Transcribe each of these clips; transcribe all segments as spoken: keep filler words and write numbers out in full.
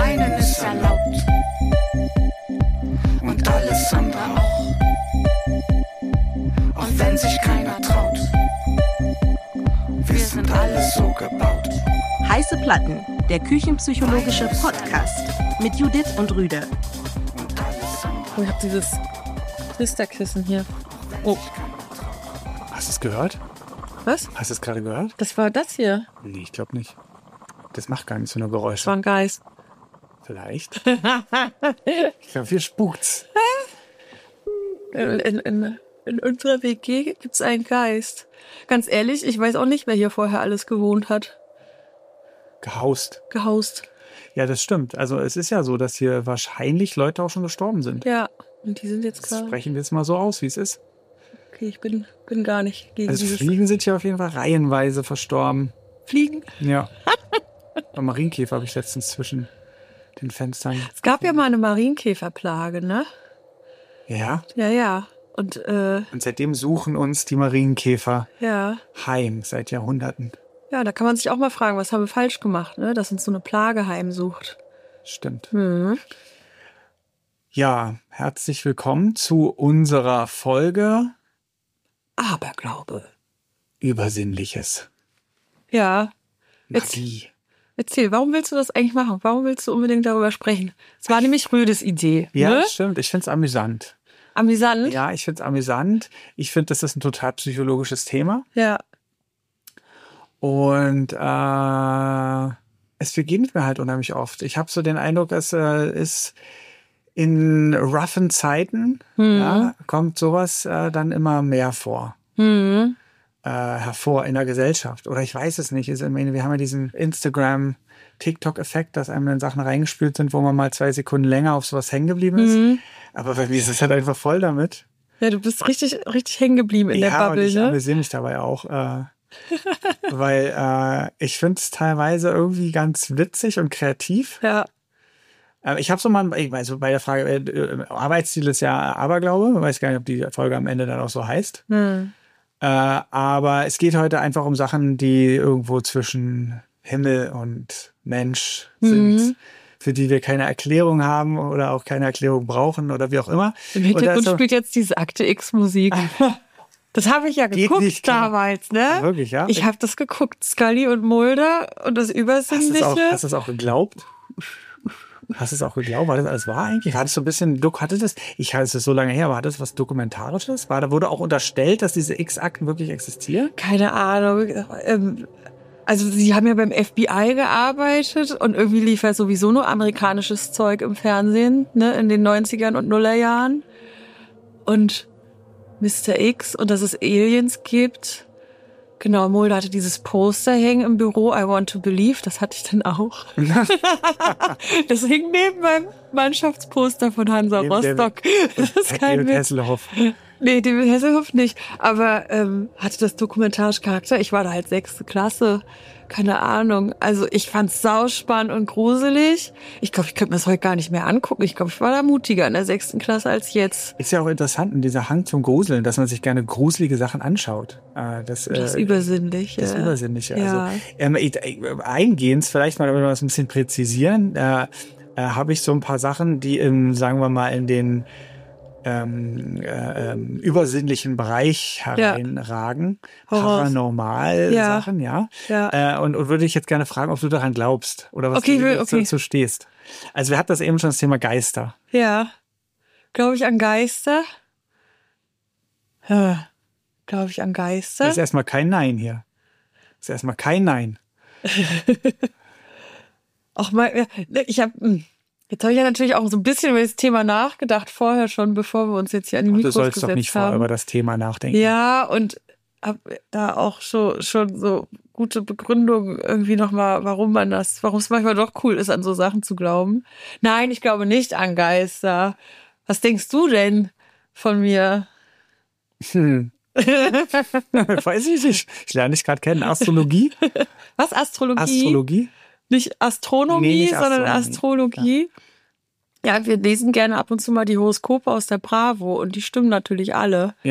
Weinen ist erlaubt. Und alles andere auch. Und wenn sich keiner traut, wir sind alle so gebaut. Heiße Platten, der küchenpsychologische Podcast mit Judith und Rüde. Oh, ich hab dieses Twisterkissen hier. Oh. Hast du es gehört? Was? Hast du es gerade gehört? Das war das hier. Nee, ich glaube nicht. Das macht gar nicht so eine Geräusche. Das war ein Geist. Vielleicht. Ich glaube, hier spukt's. In, in, in, in unserer W G gibt es einen Geist. Ganz ehrlich, ich weiß auch nicht, wer hier vorher alles gewohnt hat. Gehaust. Gehaust. Ja, das stimmt. Also es ist ja so, dass hier wahrscheinlich Leute auch schon gestorben sind. Ja, und die sind jetzt Das klar. sprechen wir jetzt mal so aus, wie es ist. Okay, ich bin, bin gar nicht gegen Also dieses... Fliegen sind hier auf jeden Fall reihenweise verstorben. Fliegen? Ja. Ein Marienkäfer habe ich letztens zwischen den Fenstern. Es gab ja mal eine Marienkäferplage, ne? Ja. Ja, ja. Und, äh, Und seitdem suchen uns die Marienkäfer ja. heim, seit Jahrhunderten. Ja, da kann man sich auch mal fragen, was haben wir falsch gemacht, ne? Dass uns so eine Plage heimsucht. Stimmt. Mhm. Ja, herzlich willkommen zu unserer Folge Aberglaube. Übersinnliches. Ja. Jetzt, Magie. erzähl, warum willst du das eigentlich machen? Warum willst du unbedingt darüber sprechen? Es war nämlich Rüdes Idee. Ja, Ne? stimmt. Ich finde es amüsant. Amüsant? Ja, ich finde es amüsant. Ich finde, das ist ein total psychologisches Thema. Ja. Und äh, es begegnet mir halt unheimlich oft. Ich habe so den Eindruck, es äh, ist in roughen Zeiten, Mhm. ja, kommt sowas äh, dann immer mehr vor. Mhm. Äh, hervor in der Gesellschaft. Oder ich weiß es nicht. Ich meine, wir haben ja diesen Instagram-TikTok-Effekt, dass einem dann Sachen reingespült sind, wo man mal zwei Sekunden länger auf sowas hängen geblieben ist. Mhm. Aber bei mir ist es halt einfach voll damit. Ja, du bist richtig, richtig hängen geblieben in ja, der Bubble, und ich ne? amüsiere mich dabei auch. Äh, weil äh, ich finde es teilweise irgendwie ganz witzig und kreativ. Ja. Äh, ich habe so mal, also bei der Frage, äh, Arbeitsstil ist ja Aberglaube. Ich weiß gar nicht, ob die Folge am Ende dann auch so heißt. Hm. Äh, aber es geht heute einfach um Sachen, die irgendwo zwischen Himmel und Mensch sind, Mhm. für die wir keine Erklärung haben oder auch keine Erklärung brauchen oder wie auch immer. Im Und Hintergrund das- spielt jetzt diese Akte X-Musik. Das habe ich ja Geht geguckt nicht, klar. damals, ne? Wirklich, ja? Ich habe das geguckt, Scully und Mulder und das Hast du Übersinnliche. es auch, hast du es auch geglaubt? Hast du es auch geglaubt? War das alles wahr eigentlich? War das so ein bisschen, Doc, hatte das, ich halte es so lange her, war das was Dokumentarisches? War da, wurde auch unterstellt, dass diese X-Akten wirklich existieren? Keine Ahnung. Ähm, Also sie haben ja beim F B I gearbeitet und irgendwie lief ja sowieso nur amerikanisches Zeug im Fernsehen, ne, in den neunzigern und Nullerjahren. Und Mister X und dass es Aliens gibt. Genau, Mulder hatte dieses Poster hängen im Büro, I want to believe, das hatte ich dann auch. Das hing neben meinem Mannschaftsposter von Hansa Neben dem- Rostock. Das ist kein David Witz. Hasselhoff. Nee, David Hasselhoff nicht. Aber ähm, hatte das dokumentarisch Charakter. Ich war da halt sechste Klasse. Keine Ahnung. Also ich fand's sauspannend und gruselig. Ich glaube, ich könnte mir das heute gar nicht mehr angucken. Ich glaube, ich war da mutiger in der sechsten Klasse als jetzt. Ist ja auch interessant, dieser Hang zum Gruseln, dass man sich gerne gruselige Sachen anschaut. Äh, Das, Das äh, Übersinnliche. Das Übersinnliche. Ja. Also, ähm, ich- äh, eingehend, vielleicht mal, wenn wir das ein bisschen präzisieren, äh, äh, habe ich so ein paar Sachen, die im, sagen wir mal, in den ähm, äh, ähm, übersinnlichen Bereich hereinragen. Horror. Paranormal-Sachen, ja. Ja. Äh, und, und würde ich jetzt gerne fragen, ob du daran glaubst oder was Okay, du will- dazu, okay. dazu stehst. Also wir hatten das eben schon, das Thema Geister. Ja. Glaube ich an Geister? Ja. Glaube ich an Geister? Das ist erstmal kein Nein hier. Das ist erstmal kein Nein. Auch mal, ja, ich habe jetzt habe ich ja natürlich auch so ein bisschen über das Thema nachgedacht vorher schon, bevor wir uns jetzt hier an die Ach, du Mikros sollst doch gesetzt nicht vorher haben. über das Thema nachdenken. Ja, und hab da auch schon schon so gute Begründung irgendwie nochmal, warum man das, warum es manchmal doch cool ist, an so Sachen zu glauben. Nein, ich glaube nicht an Geister. Was denkst du denn von mir? Hm. Weiß ich nicht. Ich lerne dich gerade kennen. Astrologie? Was, Astrologie? Astrologie? Nicht Astronomie, Nee, nicht sondern Astronomie. Astrologie. Ja. ja, wir lesen gerne ab und zu mal die Horoskope aus der Bravo und die stimmen natürlich alle. Ja.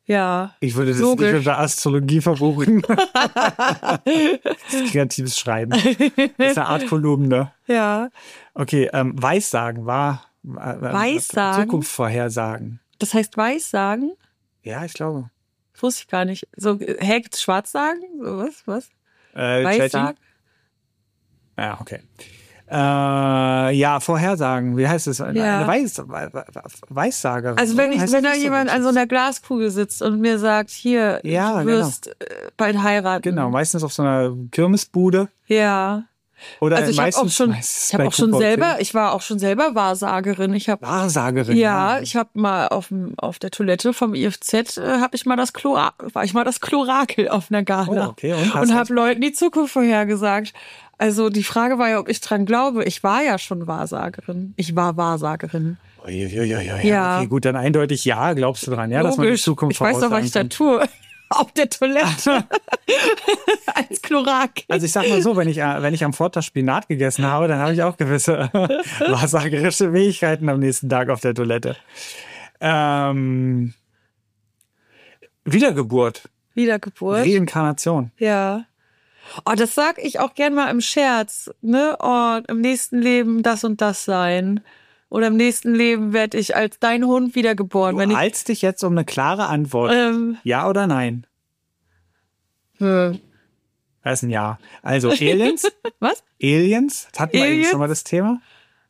Ja. Ich würde das Logisch. nicht unter Astrologie verbuchen. Das ist kreatives Schreiben. Das ist eine Art Kolumne. Ja. Okay, ähm, Weissagen war äh, Weissagen? Zukunft vorhersagen. Das heißt Weissagen? Ja, ich glaube. Das wusste ich gar nicht. So, hä, gibt's Schwarzsagen? So, was, was? Äh, Weissagen? Ja, okay. Äh, ja, Vorhersagen. Wie heißt es? Eine, Ja. eine Weiß, Weissagerin. Also wenn, ich, Heißt wenn das da so jemand an richtig? so einer Glaskugel sitzt und mir sagt, hier, Ja, du wirst äh, bald heiraten. Genau, meistens auf so einer Kirmesbude. Ja. Oder Also ich habe meistens, auch schon, meistens ich habe bei auch schon Cooper und selber, ich war auch schon selber Wahrsagerin. Ich habe Wahrsagerin. ja, ich habe mal auf dem auf der Toilette vom I F Z äh, habe ich mal das Chlora, war ich mal das Chlorakel auf einer Gala Oh, okay. Und, hast und du- habe Leuten die Zukunft vorhergesagt. Also die Frage war ja, ob ich dran glaube. Ich war ja schon Wahrsagerin. Ich war Wahrsagerin. Uiuiui, Ja. Okay, gut, dann eindeutig ja, glaubst du dran, ja, dass man die Logisch. Zukunft Ich weiß doch, was ich da voraussagen tue. Auf der Toilette. Als Chlorakel. Also ich sag mal so, wenn ich, äh, wenn ich am Vortag Spinat gegessen habe, dann habe ich auch gewisse wahrsagerische Fähigkeiten am nächsten Tag auf der Toilette. Ähm, Wiedergeburt, Wiedergeburt. Reinkarnation. Ja. Oh, das sag ich auch gern mal im Scherz. Ne? Oh, im nächsten Leben das und das sein. Oder im nächsten Leben werde ich als dein Hund wiedergeboren. Du Wenn ich, eilst dich jetzt um eine klare Antwort. ähm, Ja oder nein? hm. Das ist ein Ja. Also Aliens? Was? Aliens? Hatten wir eben Aliens? schon mal das Thema?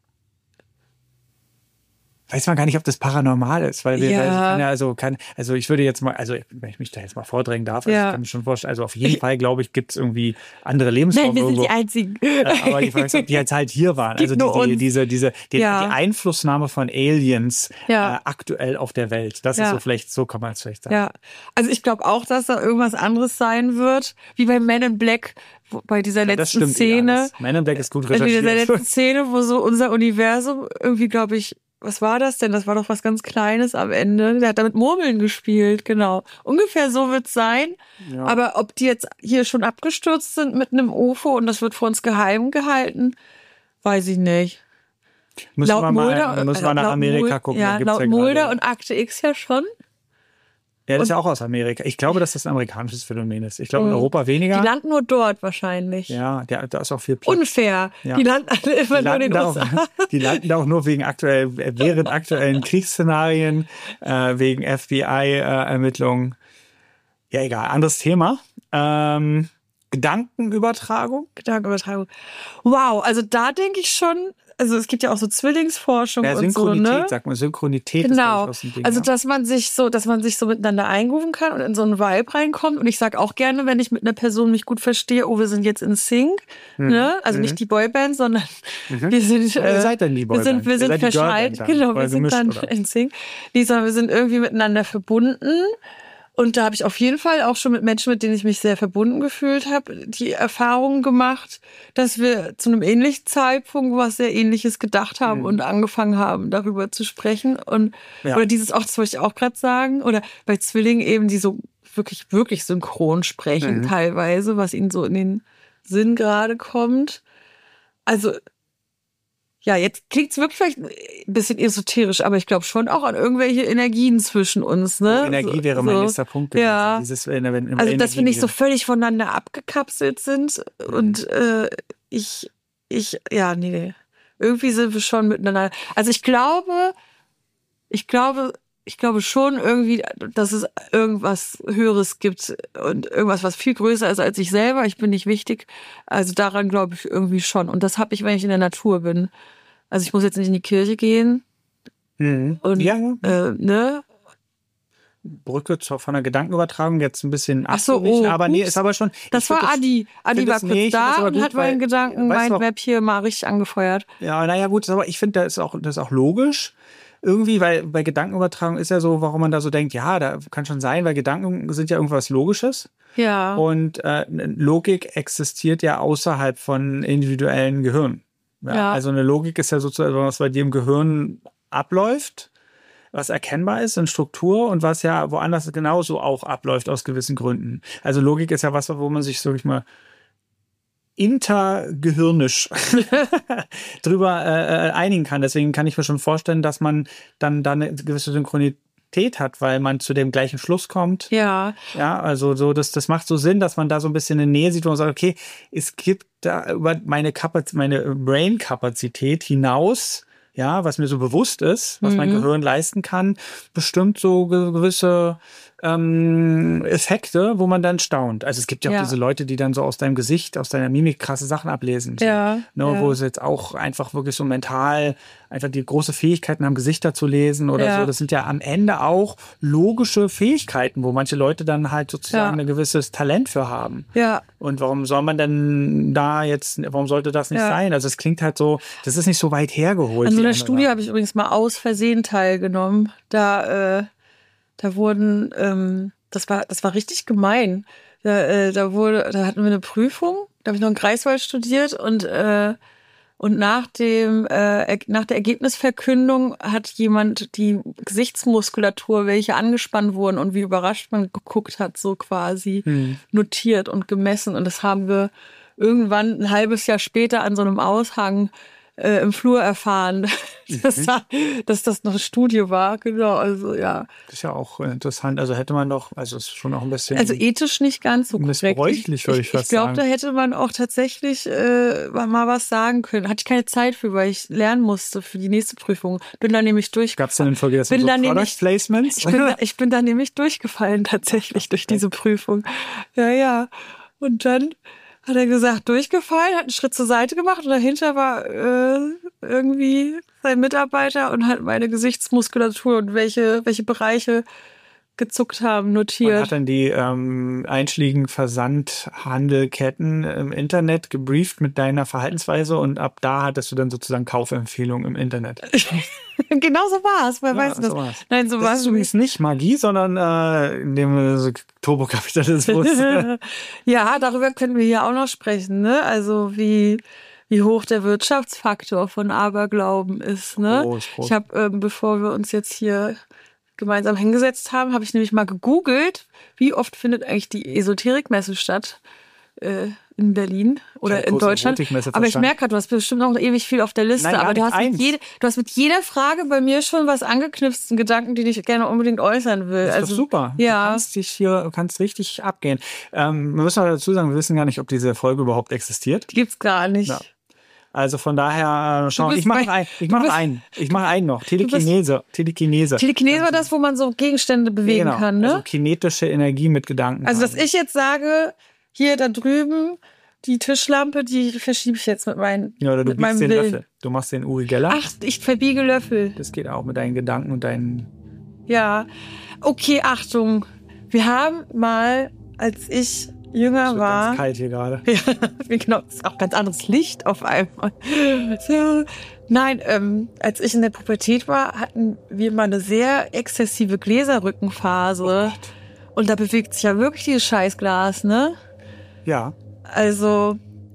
Weiß man gar nicht, ob das paranormal ist, weil wir, Ja. weil ich kann ja also kann, also ich würde jetzt mal, also wenn ich mich da jetzt mal vordrängen darf, also Ja. ich kann mir schon vorstellen, also auf jeden Fall, glaube ich, gibt es irgendwie andere Lebensformen Nein, wir sind irgendwo. die Einzigen. Aber die Frage ist, ob die jetzt halt hier waren. Gibt Also nur die, die, uns. diese, diese, die, Ja. die Einflussnahme von Aliens Ja. äh, aktuell auf der Welt. Das Ja. ist so vielleicht, so kann man es vielleicht sagen. Ja, also ich glaube auch, dass da irgendwas anderes sein wird, wie bei Men in Black, wo, bei dieser Das letzten stimmt. eh Szene. alles. Man in Black ist gut Also in dieser recherchiert. letzten Szene, wo so unser Universum irgendwie, glaube ich, was war das denn? Das war doch was ganz Kleines am Ende. Der hat damit Murmeln gespielt, genau. Ungefähr so wird's sein. Ja. Aber ob die jetzt hier schon abgestürzt sind mit einem U F O und das wird vor uns geheim gehalten, weiß ich nicht. Müssen wir mal, Mulder, müssen wir also nach laut Amerika Mulder- gucken. Ja, da gibt's laut ja Mulder gerade- und Akte X ja schon. Ja, das ist ja auch aus Amerika. Ich glaube, dass das ein amerikanisches Phänomen ist. Ich glaube, in Mhm. Europa weniger. Die landen nur dort wahrscheinlich. Ja, der, da ist auch viel Platz. Unfair. Ja. Die landen alle immer Die nur in landen, den da U S A. auch, die landen da auch nur wegen aktuell, während aktuellen Kriegsszenarien, äh, wegen F B I-Ermittlungen. ja, egal, anderes Thema. Ähm, Gedankenübertragung. Gedankenübertragung. Wow, also da denke ich schon, also es gibt ja auch so Zwillingsforschung Ja, und Synchronität, so, ne? sagt man. Synchronität ist, Genau. glaube ich, auch so ein Ding. Also ja. dass man sich so, dass man sich so miteinander einrufen kann und in so einen Vibe reinkommt. Und ich sag auch gerne, wenn ich mit einer Person mich gut verstehe, oh, wir sind jetzt in Sync, ne? Also nicht die Boyband, sondern wir sind, Ja, äh, ihr seid dann die wir sind, Boyband. wir Ihr sind seid die verschalt, Girlband dann. genau, Oder wir sind gemischt, dann oder? in Sync. Nee, sondern wir sind irgendwie miteinander verbunden. Und da habe ich auf jeden Fall auch schon mit Menschen, mit denen ich mich sehr verbunden gefühlt habe, die Erfahrung gemacht, dass wir zu einem ähnlichen Zeitpunkt was sehr Ähnliches gedacht haben Mhm. und angefangen haben, darüber zu sprechen. Und Ja. oder dieses auch, das wollte ich auch gerade sagen, oder bei Zwillingen eben, die so wirklich, wirklich synchron sprechen Mhm. teilweise, was ihnen so in den Sinn gerade kommt. Also ja, jetzt klingt's wirklich vielleicht ein bisschen esoterisch, aber ich glaube schon auch an irgendwelche Energien zwischen uns, ne? Energie So- wäre mein so. nächster Punkt gewesen. Ja. Dieses, wenn, wenn, Also, dass wir nicht so Energie- völlig voneinander abgekapselt sind und äh, ich, ich, ja, nee, irgendwie sind wir schon miteinander. Also ich glaube, ich glaube, ich glaube schon irgendwie, dass es irgendwas Höheres gibt und irgendwas, was viel größer ist als ich selber. Ich bin nicht wichtig. Also daran glaube ich irgendwie schon. Und das habe ich, wenn ich in der Natur bin. Also ich muss jetzt nicht in die Kirche gehen Mhm. und ja, ja. äh, ne? Brücke zur, von der Gedankenübertragung jetzt ein bisschen Ach so, abgewichen, oh, aber nee, ups. ist aber schon. Das ich war find Adi. Adi find war das- kurz nee, ich find das da aber und gut, hat weil- meinen Gedanken, weißt du mein Web hier mal richtig angefeuert. Ja, naja, gut, aber ich finde, das ist auch, das ist auch logisch. Irgendwie, weil bei Gedankenübertragung ist ja so, warum man da so denkt, ja, da kann schon sein, weil Gedanken sind ja irgendwas Logisches. Ja. Und äh, Logik existiert ja außerhalb von individuellen Gehirnen. Ja, Ja. Also eine Logik ist ja sozusagen, was bei dir im Gehirn abläuft, was erkennbar ist in Struktur und was ja woanders genauso auch abläuft aus gewissen Gründen. Also Logik ist ja was, wo man sich, sag ich mal, intergehirnisch drüber äh, einigen kann. Deswegen kann ich mir schon vorstellen, dass man dann, dann eine gewisse Synchronität Kausalität hat, weil man zu dem gleichen Schluss kommt. Ja. Ja, also so, das, das macht so Sinn, dass man da so ein bisschen eine Nähe sieht, wo man sagt, okay, es gibt da über meine Kapazität, meine Brain-Kapazität hinaus, ja, was mir so bewusst ist, was mhm. mein Gehirn leisten kann, bestimmt so gewisse ähm, Effekte, wo man dann staunt. Also es gibt ja auch ja. diese Leute, die dann so aus deinem Gesicht, aus deiner Mimik krasse Sachen ablesen. So, ja, ne, ja. Wo es jetzt auch einfach wirklich so mental einfach die große Fähigkeiten haben, Gesichter zu lesen oder ja. so. Das sind ja am Ende auch logische Fähigkeiten, wo manche Leute dann halt sozusagen ja. ein gewisses Talent für haben. Ja. Und warum soll man denn da jetzt, warum sollte das nicht ja. sein? Also es klingt halt so, das ist nicht so weit hergeholt. An so einer Studie habe ich übrigens mal aus Versehen teilgenommen. Da, äh, da wurden, ähm, das war, das war richtig gemein. Da, äh, da wurde, da hatten wir eine Prüfung. Da habe ich noch in Greifswald studiert und äh, und nach dem äh, nach der Ergebnisverkündung hat jemand die Gesichtsmuskulatur, welche angespannt wurden und wie überrascht man geguckt hat, so quasi hm. notiert und gemessen. Und das haben wir irgendwann ein halbes Jahr später an so einem Aushang äh, im Flur erfahren, dass, mhm. da, dass das noch eine Studie war. Genau, also ja. Das ist ja auch interessant. Also hätte man doch, also es ist schon auch ein bisschen... Also ethisch nicht ganz so korrekt. Missbräuchlich, würde ich, ich fast ich glaub, sagen. Ich glaube, sagen. da hätte man auch tatsächlich äh, mal was sagen können. Hatte ich keine Zeit für, weil ich lernen musste für die nächste Prüfung. Bin da nämlich durchgefallen. Gab es denn in Folge so Product nämlich, Placements? Ich bin, da, ich bin da nämlich durchgefallen tatsächlich durch diese Prüfung. Ja, ja. Und dann hat er gesagt, durchgefallen, hat einen Schritt zur Seite gemacht und dahinter war äh, irgendwie sein Mitarbeiter und hat meine Gesichtsmuskulatur und welche, welche Bereiche gezuckt haben, notiert. Man hat dann die ähm, einschlägigen Versandhandelketten im Internet gebrieft mit deiner Verhaltensweise und ab da hattest du dann sozusagen Kaufempfehlungen im Internet. Genau so war es, wer ja, weiß das. So war's. Nein, so das war ist es übrigens nicht Magie, sondern äh, in dem äh, Turbokapitalismus. Ja, darüber können wir hier auch noch sprechen, ne? Also wie wie hoch der Wirtschaftsfaktor von Aberglauben ist, ne? Groß, groß. Ich habe, ähm, bevor wir uns jetzt hier gemeinsam hingesetzt haben, habe ich nämlich mal gegoogelt, wie oft findet eigentlich die Esoterikmesse statt äh, in Berlin oder in Deutschland. Aber ich merke gerade, du hast bestimmt noch ewig viel auf der Liste. Nein, aber du hast, mit jede, du hast mit jeder Frage bei mir schon was angeknüpft, einen Gedanken, den ich gerne unbedingt äußern will. Das ist also, doch super. Ja. Du kannst dich hier, du kannst richtig abgehen. Ähm, wir müssen aber dazu sagen, wir wissen gar nicht, ob diese Folge überhaupt existiert. Die gibt's gar nicht. Ja. Also von daher, äh, schau, ich mache noch einen. Ich mache noch einen. Ich mache einen noch. Telekinese. Telekinese. Telekinese war das, wo man so Gegenstände bewegen genau. kann, ne? Also kinetische Energie mit Gedanken. Also, dass ich jetzt sage, hier da drüben, die Tischlampe, die verschiebe ich jetzt mit, mein, ja, oder du mit meinem den Willen. Löffel. Du machst den Uri Geller. Ach, ich verbiege Löffel. Das geht auch mit deinen Gedanken und deinen... Ja. Okay, Achtung. Wir haben mal, als ich jünger es wird war... ganz kalt hier gerade. Ja, genau. Es ist auch ganz anderes Licht auf einmal. So. Nein, ähm, als ich in der Pubertät war, hatten wir mal eine sehr exzessive Gläserrückenphase. Oh, und da bewegt sich ja wirklich dieses Scheißglas, ne? Ja. Also,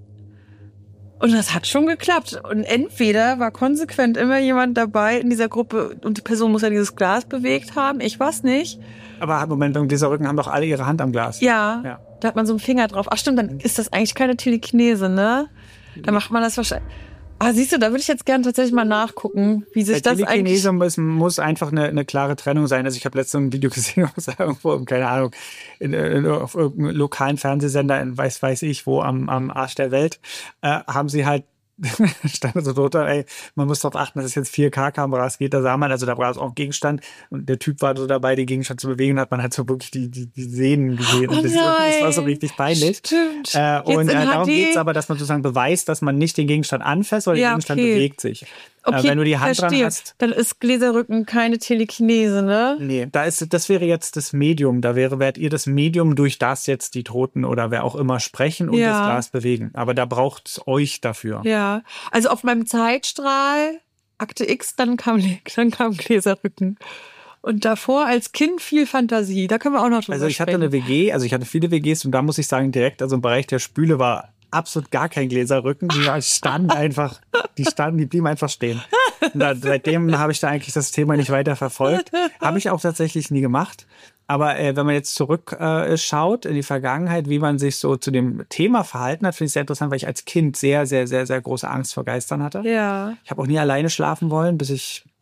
und das hat schon geklappt. Und entweder war konsequent immer jemand dabei in dieser Gruppe und die Person muss ja dieses Glas bewegt haben, ich weiß nicht. Aber Moment, beim Gläserrücken haben doch alle ihre Hand am Glas. Ja, ja, da hat man so einen Finger drauf. Ach stimmt, dann ist das eigentlich keine Telekinese, ne? Da macht man das wahrscheinlich... Ah, siehst du, da würde ich jetzt gerne tatsächlich mal nachgucken, wie sich Bei das eigentlich... Telekinese muss, muss einfach eine, eine klare Trennung sein. Also ich habe letztens ein Video gesehen, irgendwo, keine Ahnung, in, in, auf irgendeinem lokalen Fernsehsender in weiß weiß ich wo am, am Arsch der Welt, äh, haben sie halt stand so drunter, ey, man muss darauf achten, dass es jetzt vier K-Kameras geht, da sah man, also da war es auch ein Gegenstand und der Typ war so dabei, den Gegenstand zu bewegen, hat man halt so wirklich die, die, die Sehnen gesehen. Oh und das, das war so richtig peinlich. Stimmt. Äh, und äh, darum H D. geht es aber, dass man sozusagen beweist, dass man nicht den Gegenstand anfasst, weil Ja, der Gegenstand okay. bewegt sich. Okay, äh, wenn du die Hand verstehe. dran hast. Dann ist Gläserrücken keine Telekinese, ne? Nee, da ist, das wäre jetzt das Medium. Da wäre, werdet ihr das Medium, durch das jetzt die Toten oder wer auch immer sprechen und Ja. das Glas bewegen. Aber da braucht's euch dafür. Ja, also auf meinem Zeitstrahl, Akte X, dann kam, dann kam Gläserrücken. Und davor als Kind viel Fantasie. Da können wir auch noch drüber Also ich hatte sprechen. eine W G, also ich hatte viele W Gs und da muss ich sagen, direkt, also im Bereich der Spüle war absolut gar kein Gläserrücken. Die standen einfach, die standen, die blieben einfach stehen. Und da, seitdem habe ich da eigentlich das Thema nicht weiter verfolgt. Habe ich auch tatsächlich nie gemacht. Aber äh, wenn man jetzt zurück äh, schaut in die Vergangenheit, wie man sich so zu dem Thema verhalten hat, finde ich sehr interessant, weil ich als Kind sehr, sehr, sehr, sehr große Angst vor Geistern hatte. Ja. Ich habe auch nie alleine schlafen wollen, bis ich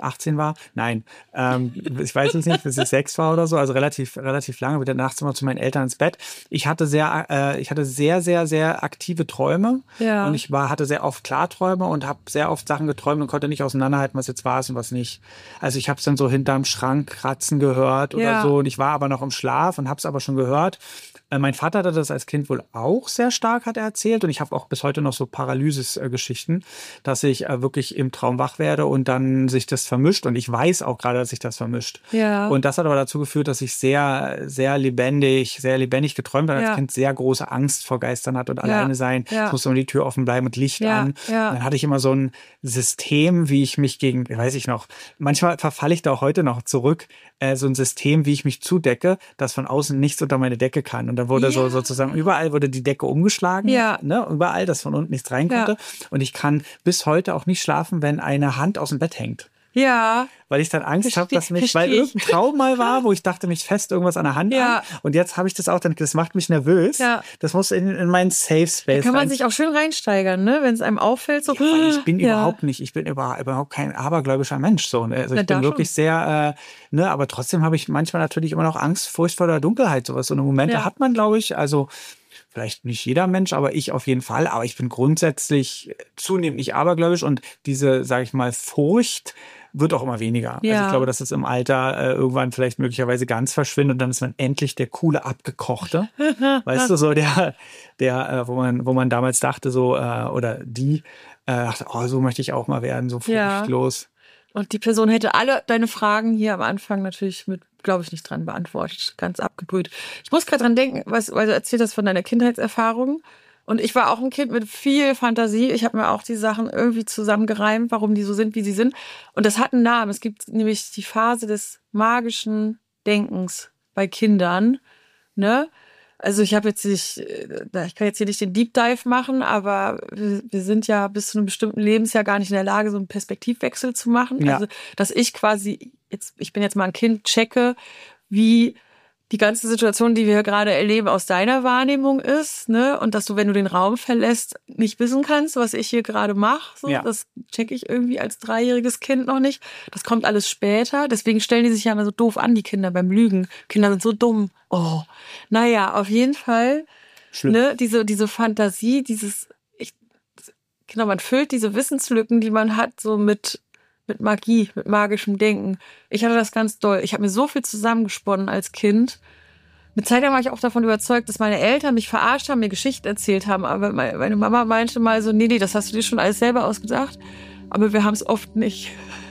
achtzehn war. Nein, ähm, ich weiß es nicht, bis ich sechs war oder so, also relativ relativ lange, wieder nachts immer zu meinen Eltern ins Bett. Ich hatte sehr, äh, ich hatte sehr, sehr, sehr aktive Träume Ja. und ich war, hatte sehr oft Klarträume und habe sehr oft Sachen geträumt und konnte nicht auseinanderhalten, was jetzt war und was nicht. Also ich habe es dann so hinterm Schrank kratzen gehört oder Ja. so und ich war aber noch im Schlaf und habe es aber schon gehört. Äh, mein Vater hatte das als Kind wohl auch sehr stark, hat er erzählt, und ich habe auch bis heute noch so Paralysis-Geschichten, dass ich äh, wirklich im Traum wach werde und dann sich das vermischt und ich weiß auch gerade, dass sich das vermischt. Ja. Und das hat aber dazu geführt, dass ich sehr, sehr lebendig, sehr lebendig geträumt habe, als Ja. Kind sehr große Angst vor Geistern hatte und Ja. alleine sein. Ja. Es musste immer die Tür offen bleiben und Licht Ja. an. Ja. Und dann hatte ich immer so ein System, wie ich mich gegen, weiß ich noch, manchmal verfalle ich da auch heute noch zurück, äh, so ein System, wie ich mich zudecke, dass von außen nichts unter meine Decke kann. Und dann wurde Ja. so sozusagen, überall wurde die Decke umgeschlagen, Ja. ne, überall, dass von unten nichts rein Ja. konnte. Und ich kann bis heute auch nicht schlafen, wenn eine Hand aus dem Bett hängt. Ja. Weil ich dann Angst habe, Versteh- dass mich, weil versteh ich. irgendein Traum mal war, wo ich dachte, mich fest irgendwas an der Hand Ja. an. Und jetzt habe ich das auch, dann, das macht mich nervös. Ja. Das muss in, in meinen Safe Space Kann man rein. sich auch schön reinsteigern, ne? Wenn es einem auffällt, so. Weil ich bin Ja. überhaupt nicht, ich bin über, überhaupt kein abergläubischer Mensch. So, ne? Also Na, ich da bin wirklich schon. sehr, äh, ne, aber trotzdem habe ich manchmal natürlich immer noch Angst, Furcht vor der Dunkelheit. Sowas. So eine Momente Ja. hat man, glaube ich. Also vielleicht nicht jeder Mensch, aber ich auf jeden Fall. Aber ich bin grundsätzlich zunehmend nicht abergläubisch und diese, sage ich mal, Furcht wird auch immer weniger. Also Ja. ich glaube, dass es im Alter äh, irgendwann vielleicht möglicherweise ganz verschwindet und dann ist man endlich der coole Abgekochte. Weißt du, so der, der, äh, wo man, wo man damals dachte, so, äh, oder die, äh, dachte, oh, so möchte ich auch mal werden, so Ja. furchtlos. Und die Person hätte alle deine Fragen hier am Anfang natürlich mit, glaube ich, nicht dran beantwortet. Ganz abgebrüht. Ich muss gerade dran denken, was, weil du erzählt hast von deiner Kindheitserfahrung. Und ich war auch ein Kind mit viel Fantasie. Ich habe mir auch die Sachen irgendwie zusammengereimt, warum die so sind, wie sie sind. Und das hat einen Namen. Es gibt nämlich die Phase des magischen Denkens bei Kindern. Ne? Also ich habe jetzt nicht, ich kann jetzt hier nicht den Deep Dive machen, aber wir sind ja bis zu einem bestimmten Lebensjahr gar nicht in der Lage, so einen Perspektivwechsel zu machen. Ja. Also dass ich quasi jetzt, ich bin jetzt mal ein Kind, checke, wie die ganze Situation, die wir hier gerade erleben, aus deiner Wahrnehmung ist, ne? Und dass du, wenn du den Raum verlässt, nicht wissen kannst, was ich hier gerade mache. So, Ja. das checke ich irgendwie als dreijähriges Kind noch nicht. Das kommt alles später. Deswegen stellen die sich ja immer so doof an, die Kinder beim Lügen. Kinder sind so dumm. Oh. Naja, auf jeden Fall, Schlimm. ne, diese, diese Fantasie, dieses, ich, genau, man füllt diese Wissenslücken, die man hat, so mit, mit Magie, mit magischem Denken. Ich hatte das ganz doll. Ich habe mir so viel zusammengesponnen als Kind. Mit Zeit lang war ich auch davon überzeugt, dass meine Eltern mich verarscht haben, mir Geschichten erzählt haben. Aber meine Mama meinte mal so, nee, nee, das hast du dir schon alles selber ausgedacht. Aber wir haben es oft nicht,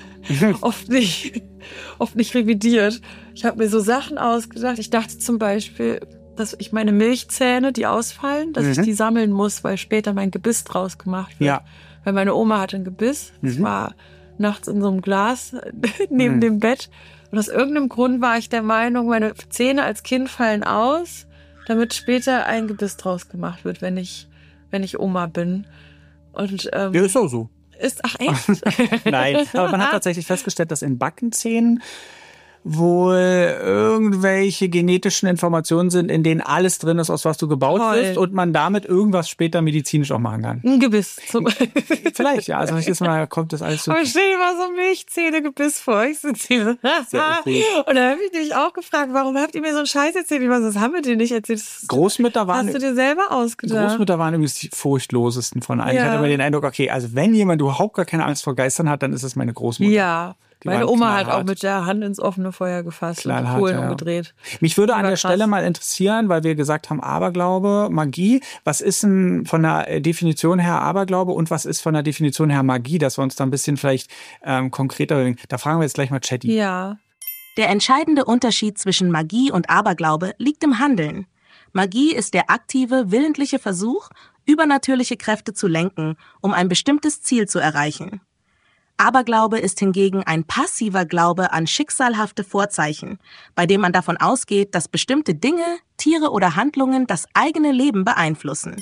oft nicht, oft nicht revidiert. Ich habe mir so Sachen ausgedacht. Ich dachte zum Beispiel, dass ich meine Milchzähne, die ausfallen, dass Mhm. ich die sammeln muss, weil später mein Gebiss draus gemacht wird. Ja. Weil meine Oma hatte ein Gebiss. Das Mhm. war nachts in so einem Glas neben Mhm. dem Bett. Und aus irgendeinem Grund war ich der Meinung, meine Zähne als Kind fallen aus, damit später ein Gebiss draus gemacht wird, wenn ich, wenn ich Oma bin. Und ähm, Ja, ist auch so. ist, ach echt? Nein, aber man hat tatsächlich festgestellt, dass in Backenzähnen wohl irgendwelche genetischen Informationen sind, in denen alles drin ist, aus was du gebaut Toll. bist und man damit irgendwas später medizinisch auch machen kann. Ein Gebiss. Zum Vielleicht, ja. Also nächstes Mal kommt das alles so. Aber stell dir mal so Milchzähne-Gebiss vor. Ich sitze hier. Sehr cool. Und da habe ich mich auch gefragt, warum habt ihr mir so einen Scheiß erzählt? Ich weiß, das haben wir dir nicht erzählt. Das Großmütter waren, hast du dir selber ausgedacht. Großmütter waren übrigens die furchtlosesten von allen. Ja. Ich hatte immer den Eindruck, okay, also wenn jemand überhaupt gar keine Angst vor Geistern hat, dann ist es meine Großmutter. Ja. Die Meine waren Oma hat auch knallhart. mit der Hand ins offene Feuer gefasst und die Knallhart, Kohlen ja. umgedreht. Mich würde Die an war der krass. Stelle mal interessieren, weil wir gesagt haben, Aberglaube, Magie. Was ist denn von der Definition her Aberglaube und was ist von der Definition her Magie, dass wir uns da ein bisschen vielleicht ähm, konkreter bewegen? Da fragen wir jetzt gleich mal Chatty. Ja. Der entscheidende Unterschied zwischen Magie und Aberglaube liegt im Handeln. Magie ist der aktive, willentliche Versuch, übernatürliche Kräfte zu lenken, um ein bestimmtes Ziel zu erreichen. Aberglaube ist hingegen ein passiver Glaube an schicksalhafte Vorzeichen, bei dem man davon ausgeht, dass bestimmte Dinge, Tiere oder Handlungen das eigene Leben beeinflussen.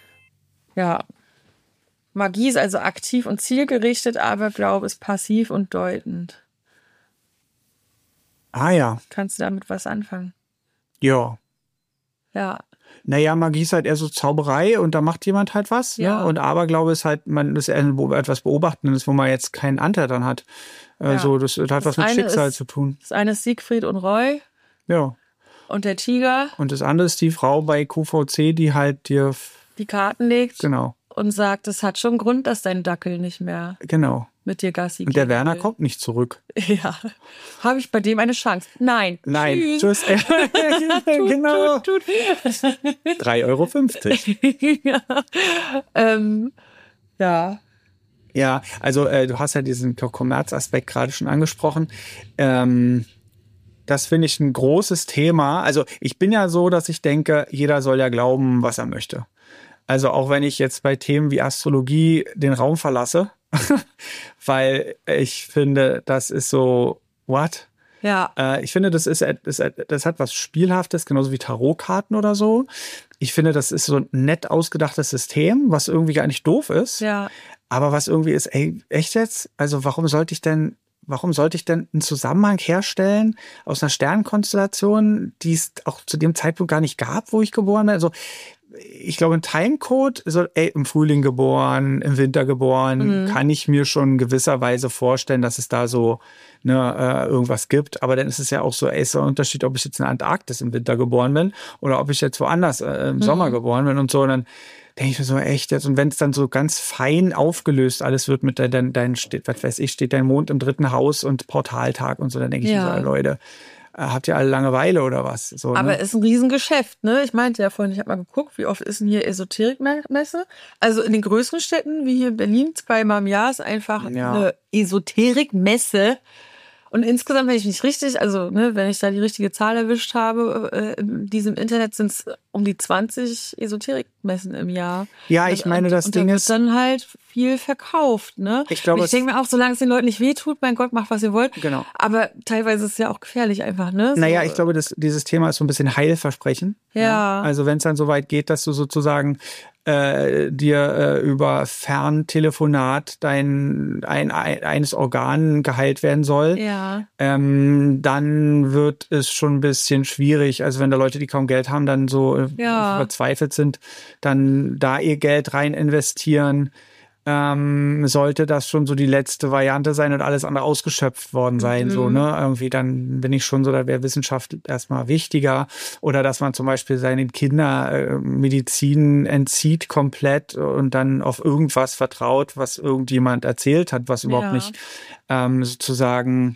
Ja. Magie ist also aktiv und zielgerichtet, Aberglaube ist passiv und deutend. Ah ja, Kannst du damit was anfangen? ja. Ja. Naja, Magie ist halt eher so Zauberei und da macht jemand halt was. Ja. Ne? Und Aberglaube ist halt, man ist eher etwas Beobachtendes, wo man jetzt keinen Anteil dran hat. Also das hat Das was mit eine Schicksal ist- zu tun. Das eine ist Siegfried und Roy Ja. und der Tiger, Und das andere ist die Frau bei Q V C, die halt dir, die Karten legt genau, und sagt, es hat schon Grund, dass dein Dackel nicht mehr genau. mit dir Gassi Und der gehen Werner will. kommt nicht zurück. Ja. Habe ich bei dem eine Chance? Nein. Nein, Tschüss. tschüss. Genau. Tut, tut. drei Euro fünfzig. ja. Ähm, ja. Ja, also äh, du hast ja diesen Kommerzaspekt gerade schon angesprochen. Ähm, das finde ich ein großes Thema. Also ich bin ja so, dass ich denke, jeder soll ja glauben, was er möchte. Also auch wenn ich jetzt bei Themen wie Astrologie den Raum verlasse, weil ich finde, das ist so, what? Ja. Äh, ich finde, das ist, das, das hat was Spielhaftes, genauso wie Tarotkarten oder so. Ich finde, das ist so ein nett ausgedachtes System, was irgendwie gar nicht doof ist. Ja. Aber was irgendwie ist, ey, echt jetzt? Also warum sollte ich denn, warum sollte ich denn einen Zusammenhang herstellen aus einer Sternenkonstellation, die es auch zu dem Zeitpunkt gar nicht gab, wo ich geboren bin? Also ich glaube, ein Timecode, so, ey, im Frühling geboren, im Winter geboren, mhm. kann ich mir schon in gewisser Weise vorstellen, dass es da so ne, äh, irgendwas gibt. Aber dann ist es ja auch so, ey, ist so ein Unterschied, ob ich jetzt in der Antarktis im Winter geboren bin oder ob ich jetzt woanders äh, im mhm. Sommer geboren bin und so. Und dann denke ich mir so, echt jetzt. Und wenn es dann so ganz fein aufgelöst alles wird mit dein, dein steht, was weiß ich, steht dein Mond im dritten Haus und Portaltag und so, dann denke ich ja. mir so, Leute, habt ihr alle Langeweile oder was? So, aber ne? ist ein Riesengeschäft, ne? Ich meinte ja vorhin, ich habe mal geguckt, wie oft ist denn hier Esoterikmesse? Also in den größeren Städten, wie hier in Berlin, zweimal im Jahr ist einfach Ja. eine Esoterikmesse. Und insgesamt, wenn ich mich richtig, also ne, wenn ich da die richtige Zahl erwischt habe, äh, in diesem Internet sind es um die zwanzig Esoterikmessen im Jahr. Ja, ich meine, das und Ding da wird ist, dann halt viel verkauft, ne? Ich glaube, und ich es- denke mir auch, solange es den Leuten nicht wehtut, mein Gott, macht was ihr wollt. Genau. Aber teilweise ist es ja auch gefährlich einfach, ne? So, naja, ich glaube, das, dieses Thema ist so ein bisschen Heilversprechen. Ja. Also wenn es dann so weit geht, dass du sozusagen äh, dir äh, über Ferntelefonat dein ein, ein, eines Organ geheilt werden soll, Ja. ähm, dann wird es schon ein bisschen schwierig. Also wenn da Leute, die kaum Geld haben, dann so äh, Ja. verzweifelt sind, dann da ihr Geld rein investieren, ähm, sollte das schon so die letzte Variante sein und alles andere ausgeschöpft worden sein, Mhm. so, ne? Irgendwie, dann bin ich schon so, da wäre Wissenschaft erstmal wichtiger. Oder dass man zum Beispiel seinen Kindern äh, Medizin entzieht komplett und dann auf irgendwas vertraut, was irgendjemand erzählt hat, was überhaupt Ja. nicht ähm, sozusagen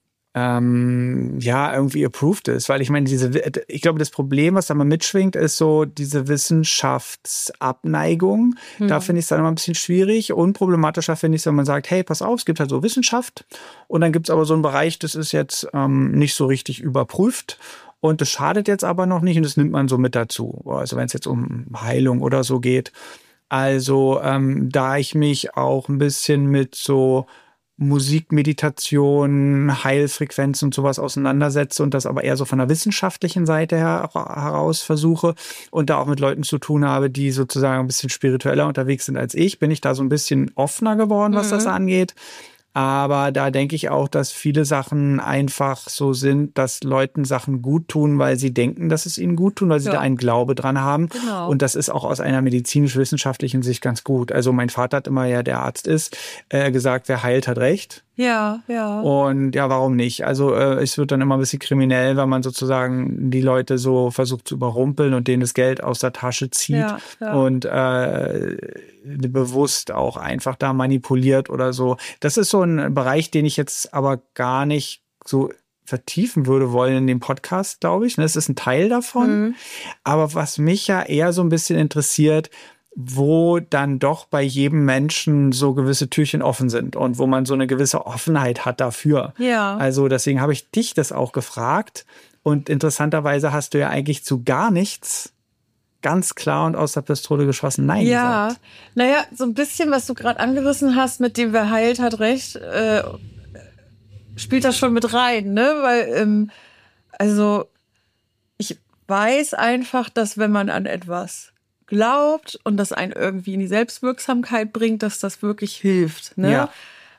ähm, ja, irgendwie approved ist. Weil ich meine, diese, ich glaube, das Problem, was da mal mitschwingt, ist so diese Wissenschaftsabneigung. Hm. Da finde ich es dann immer ein bisschen schwierig. Unproblematischer finde ich es, wenn man sagt, hey, pass auf, es gibt halt so Wissenschaft und dann gibt es aber so einen Bereich, das ist jetzt ähm, nicht so richtig überprüft. Und das schadet jetzt aber noch nicht und das nimmt man so mit dazu. Also wenn es jetzt um Heilung oder so geht. Also ähm, da ich mich auch ein bisschen mit so Musik, Meditation, Heilfrequenzen und sowas auseinandersetze und das aber eher so von der wissenschaftlichen Seite her, heraus versuche und da auch mit Leuten zu tun habe, die sozusagen ein bisschen spiritueller unterwegs sind als ich, bin ich da so ein bisschen offener geworden, was Mhm. das angeht. Aber da denke ich auch, dass viele Sachen einfach so sind, dass Leuten Sachen gut tun, weil sie denken, dass es ihnen gut tun, weil sie Ja. da einen Glaube dran haben. Genau. Und das ist auch aus einer medizinisch-wissenschaftlichen Sicht ganz gut. Also mein Vater hat immer, ja, der Arzt ist, äh, gesagt, wer heilt, hat recht. Ja, ja. Und ja, warum nicht? Also äh, es wird dann immer ein bisschen kriminell, wenn man sozusagen die Leute so versucht zu überrumpeln und denen das Geld aus der Tasche zieht Ja, ja. und äh, bewusst auch einfach da manipuliert oder so. Das ist so ein Bereich, den ich jetzt aber gar nicht so vertiefen würde wollen in dem Podcast, glaube ich. Das ist ein Teil davon. Mhm. Aber was mich ja eher so ein bisschen interessiert, wo dann doch bei jedem Menschen so gewisse Türchen offen sind und wo man so eine gewisse Offenheit hat dafür. Ja. Also deswegen habe ich dich das auch gefragt und interessanterweise hast du ja eigentlich zu gar nichts ganz klar und aus der Pistole geschossen Nein Ja, gesagt. naja, so ein bisschen, was du gerade angerissen hast, mit dem wer heilt, hat recht, äh, spielt das schon mit rein, ne? Weil, ähm, also, ich weiß einfach, dass wenn man an etwas glaubt und das einen irgendwie in die Selbstwirksamkeit bringt, dass das wirklich hilft, ne? Ja.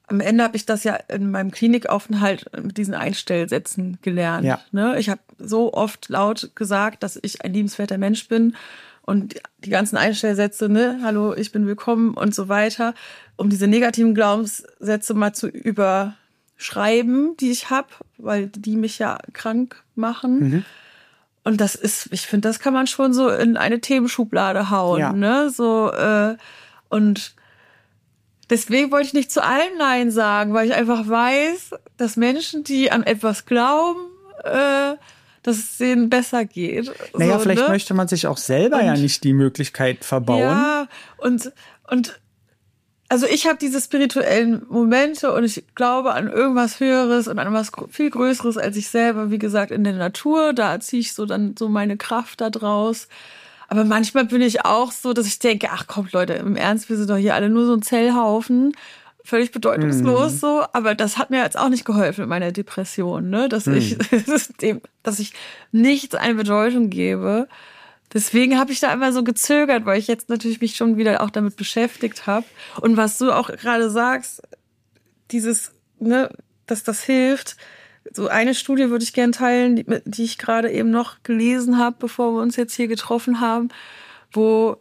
am Ende habe ich das ja in meinem Klinikaufenthalt mit diesen Einstellsätzen gelernt. Ja. Ne? Ich habe so oft laut gesagt, dass ich ein liebenswerter Mensch bin und die ganzen Einstellsätze, ne, hallo, ich bin willkommen und so weiter, um diese negativen Glaubenssätze mal zu überschreiben, die ich habe, weil die mich ja krank machen. Mhm. Und das ist, ich finde, das kann man schon so in eine Themenschublade hauen, ja. ne, so äh, und deswegen wollte ich nicht zu allen Nein sagen, weil ich einfach weiß, dass Menschen, die an etwas glauben, äh, dass es denen besser geht. Naja, so, vielleicht ne? möchte man sich auch selber und, ja nicht die Möglichkeit verbauen. Ja, und, und also ich habe diese spirituellen Momente und ich glaube an irgendwas Höheres und an was viel Größeres als ich selber, wie gesagt, in der Natur. Da ziehe ich so dann so meine Kraft da draus. Aber manchmal bin ich auch so, dass ich denke, ach komm Leute, im Ernst, wir sind doch hier alle nur so ein Zellhaufen, völlig bedeutungslos mm. so. Aber das hat mir jetzt auch nicht geholfen mit meiner Depression, ne? Dass mm. ich, dass ich nichts eine Bedeutung gebe. Deswegen habe ich da immer so gezögert, weil ich jetzt natürlich mich schon wieder auch damit beschäftigt habe. Und was du auch gerade sagst, dieses, ne, dass das hilft. So eine Studie würde ich gerne teilen, die, die ich gerade eben noch gelesen habe, bevor wir uns jetzt hier getroffen haben, wo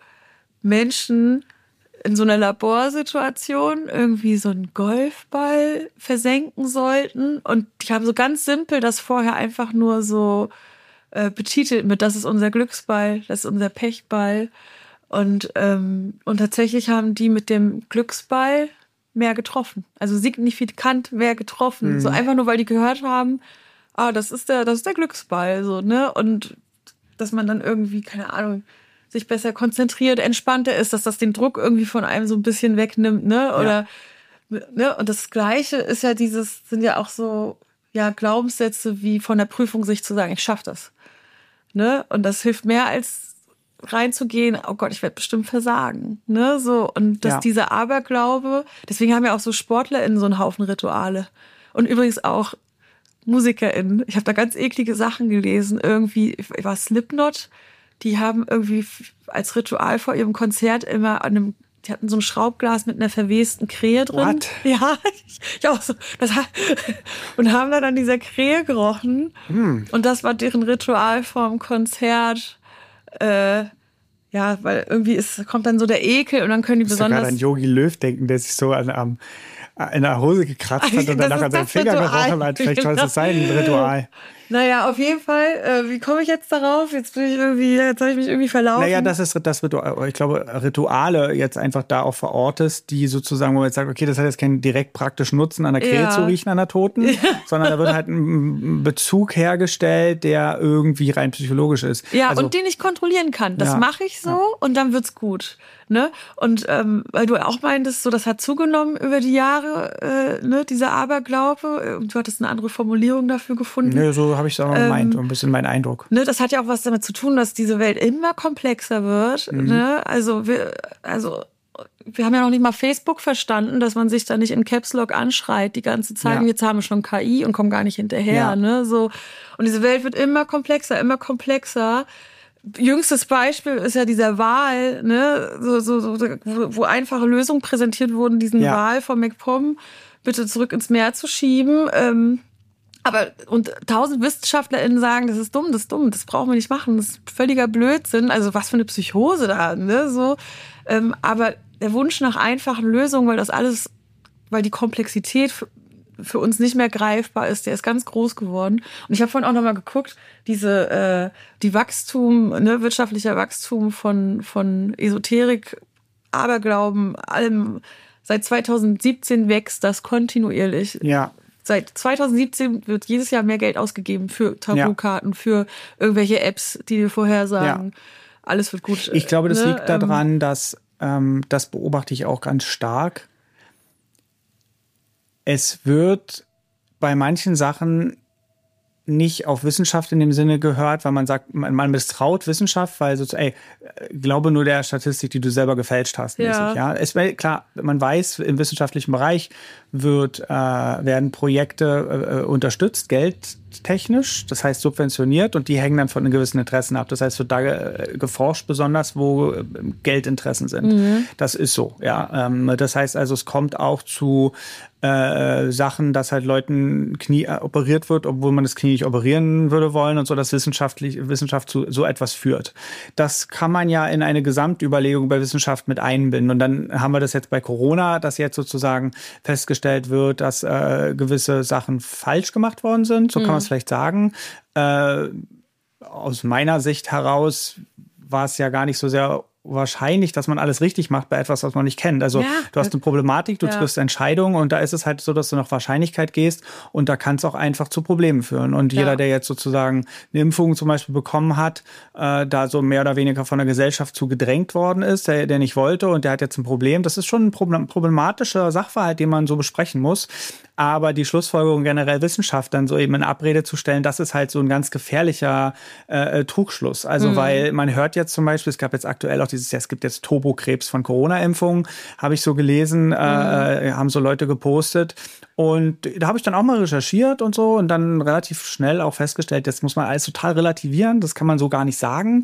Menschen in so einer Laborsituation irgendwie so einen Golfball versenken sollten. Und die haben so ganz simpel das vorher einfach nur so äh, betitelt mit, das ist unser Glücksball, das ist unser Pechball. Und, ähm, und tatsächlich haben die mit dem Glücksball mehr getroffen. Also signifikant mehr getroffen. Mhm. So einfach nur, weil die gehört haben, ah, das ist der, das ist der Glücksball, so, ne? Und dass man dann irgendwie, keine Ahnung, sich besser konzentriert, entspannter ist, dass das den Druck irgendwie von einem so ein bisschen wegnimmt, ne? Oder, ja. ne? Und das Gleiche ist ja dieses, sind ja auch so, ja, Glaubenssätze wie von der Prüfung sich zu sagen, ich schaff das. Ne? Und das hilft mehr als reinzugehen, oh Gott, ich werde bestimmt versagen, ne, so, und dass ja. dieser Aberglaube, deswegen haben ja auch so SportlerInnen so einen Haufen Rituale und übrigens auch MusikerInnen, ich habe da ganz eklige Sachen gelesen, irgendwie, war Slipknot, die haben irgendwie als Ritual vor ihrem Konzert immer an einem, die hatten so ein Schraubglas mit einer verwesten Krähe drin. What? Ja, ich, ich auch so, das und haben dann an dieser Krähe gerochen hm. und das war deren Ritual vorm Konzert. Äh, ja, weil irgendwie ist, kommt dann so der Ekel und dann können die ich besonders... Ich an Yogi Löw denken, der sich so an, an, in der Hose gekratzt hat und danach an seinen Finger gerochen hat. Vielleicht war das sein Ritual. Naja, auf jeden Fall, äh, wie komme ich jetzt darauf? Jetzt bin ich irgendwie, jetzt habe ich mich irgendwie verlaufen. Naja, das ist das Ritual, ich glaube, Rituale jetzt einfach da auch verortest, die sozusagen, wo man jetzt sagt, okay, das hat jetzt keinen direkt praktischen Nutzen, an der Krähe ja. zu riechen, an der Toten, ja. sondern da wird halt ein Bezug hergestellt, der irgendwie rein psychologisch ist. Ja, also, und den ich kontrollieren kann. Das ja. mache ich so ja. und dann wird's gut. Ne? Und ähm, weil du auch meintest, so das hat zugenommen über die Jahre, äh, ne, dieser Aberglaube. Du hattest eine andere Formulierung dafür gefunden. Nee, so habe ich es auch ähm, gemeint, ein bisschen mein Eindruck. Ne, das hat ja auch was damit zu tun, dass diese Welt immer komplexer wird. Mhm. Ne? Also wir, also wir haben ja noch nicht mal Facebook verstanden, dass man sich da nicht in Caps Lock anschreit die ganze Zeit. Ja. Jetzt haben wir schon K I und kommen gar nicht hinterher. Ja. Ne? So, und diese Welt wird immer komplexer, immer komplexer. Jüngstes Beispiel ist ja dieser Wahl, ne, so, so, so, wo, wo einfache Lösungen präsentiert wurden, diesen ja. Wahl von McPom bitte zurück ins Meer zu schieben. Ähm, aber und tausend WissenschaftlerInnen sagen, das ist dumm, das ist dumm, das brauchen wir nicht machen, das ist völliger Blödsinn. Also was für eine Psychose da, ne, so. Ähm, aber der Wunsch nach einfachen Lösungen, weil das alles, weil die Komplexität für, für uns nicht mehr greifbar ist, der ist ganz groß geworden. Und ich habe vorhin auch nochmal geguckt, diese äh, die Wachstum, ne, wirtschaftlicher Wachstum von von Esoterik, Aberglauben, allem. Seit zweitausendsiebzehn wächst das kontinuierlich. Ja. Seit zweitausendsiebzehn wird jedes Jahr mehr Geld ausgegeben für Tarotkarten, ja. für irgendwelche Apps, die dir vorhersagen, ja. alles wird gut. Ich glaube, das ne? liegt daran, dass ähm, das beobachte ich auch ganz stark. Es wird bei manchen Sachen nicht auf Wissenschaft in dem Sinne gehört, weil man sagt, man, man misstraut Wissenschaft, weil so, ey, glaube nur der Statistik, die du selber gefälscht hast. Ja. Mäßig, ja. Es, klar, man weiß, im wissenschaftlichen Bereich wird, äh, werden Projekte äh, unterstützt, Geld projekttechnisch, das heißt subventioniert, und die hängen dann von gewissen Interessen ab. Das heißt, wird da geforscht, besonders wo Geldinteressen sind. Mhm. Das ist so, ja. Das heißt also, es kommt auch zu Äh, Sachen, dass halt Leuten Knie äh, operiert wird, obwohl man das Knie nicht operieren würde wollen und so, dass wissenschaftlich Wissenschaft zu so etwas führt. Das kann man ja in eine Gesamtüberlegung bei Wissenschaft mit einbinden. Und dann haben wir das jetzt bei Corona, dass jetzt sozusagen festgestellt wird, dass äh, gewisse Sachen falsch gemacht worden sind. So mhm. kann man es vielleicht sagen. Äh, aus meiner Sicht heraus war es ja gar nicht so sehr wahrscheinlich, dass man alles richtig macht bei etwas, was man nicht kennt. Also ja, du hast eine Problematik, du ja. triffst Entscheidungen, und da ist es halt so, dass du nach Wahrscheinlichkeit gehst, und da kann es auch einfach zu Problemen führen. Und ja. jeder, der jetzt sozusagen eine Impfung zum Beispiel bekommen hat, äh, da so mehr oder weniger von der Gesellschaft zu gedrängt worden ist, der, der nicht wollte, und der hat jetzt ein Problem. Das ist schon ein problematischer Sachverhalt, den man so besprechen muss. Aber die Schlussfolgerung generell Wissenschaft dann so eben in Abrede zu stellen, das ist halt so ein ganz gefährlicher äh, Trugschluss. Also mhm. weil man hört jetzt zum Beispiel, es gab jetzt aktuell auch dieses, ja, es gibt jetzt Turbokrebs von Corona-Impfungen, habe ich so gelesen, mhm. äh, haben so Leute gepostet. Und da habe ich dann auch mal recherchiert und so und dann relativ schnell auch festgestellt, jetzt muss man alles total relativieren, das kann man so gar nicht sagen.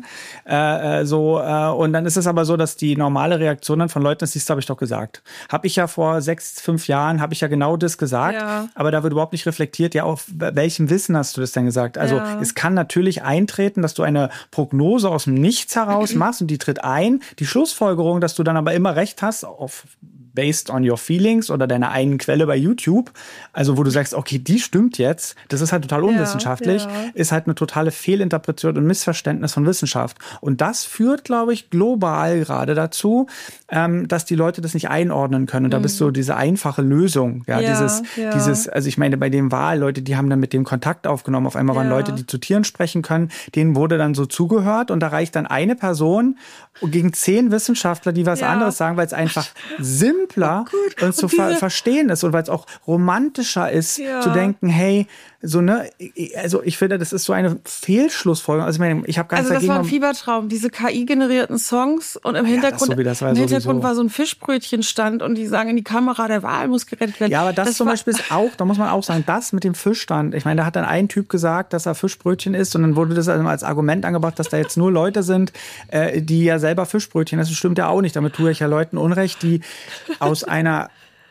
Äh, so äh, Und dann ist es aber so, dass die normale Reaktion dann von Leuten, das siehst du, habe ich doch gesagt. Habe ich ja vor sechs, fünf Jahren, habe ich ja genau das gesagt, ja. aber da wird überhaupt nicht reflektiert, ja, auf welchem Wissen hast du das denn gesagt? Also ja. es kann natürlich eintreten, dass du eine Prognose aus dem Nichts heraus machst und die tritt ein. Die Schlussfolgerung, dass du dann aber immer recht hast, auf based on your feelings oder deiner eigenen Quelle bei YouTube, also wo du sagst, okay, die stimmt jetzt, das ist halt total unwissenschaftlich, ja, ja. ist halt eine totale Fehlinterpretation und Missverständnis von Wissenschaft. Und das führt, glaube ich, global gerade dazu, ähm, dass die Leute das nicht einordnen können. Und da bist du diese einfache Lösung, ja, ja dieses, ja. dieses, also ich meine, bei dem Wahl, Leute, die haben dann mit dem Kontakt aufgenommen, auf einmal ja. waren Leute, die zu Tieren sprechen können, denen wurde dann so zugehört, und da reicht dann eine Person gegen zehn Wissenschaftler, die was ja. anderes sagen, weil es einfach simpler oh, und zu ver- verstehen ist und weil es auch romantischer ist, ja. zu denken, hey, so, ne, also ich finde, das ist so eine Fehlschlussfolgerung. Also ich meine, ich habe gar nichts also das dagegen. war ein Fiebertraum, diese K I-generierten Songs, und im Hintergrund, ja, das so, das war im Hintergrund war so ein Fischbrötchenstand, und die sagen in die Kamera, der Wal muss gerettet werden. Ja, aber das, das zum Beispiel ist auch, da muss man auch sagen, das mit dem Fischstand. Ich meine, da hat dann ein Typ gesagt, dass er Fischbrötchen isst, und dann wurde das also als Argument angebracht, dass da jetzt nur Leute sind, äh, die ja selber Fischbrötchen essen. Das stimmt ja auch nicht. Damit tue ich ja Leuten Unrecht, die aus einer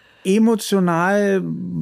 emotional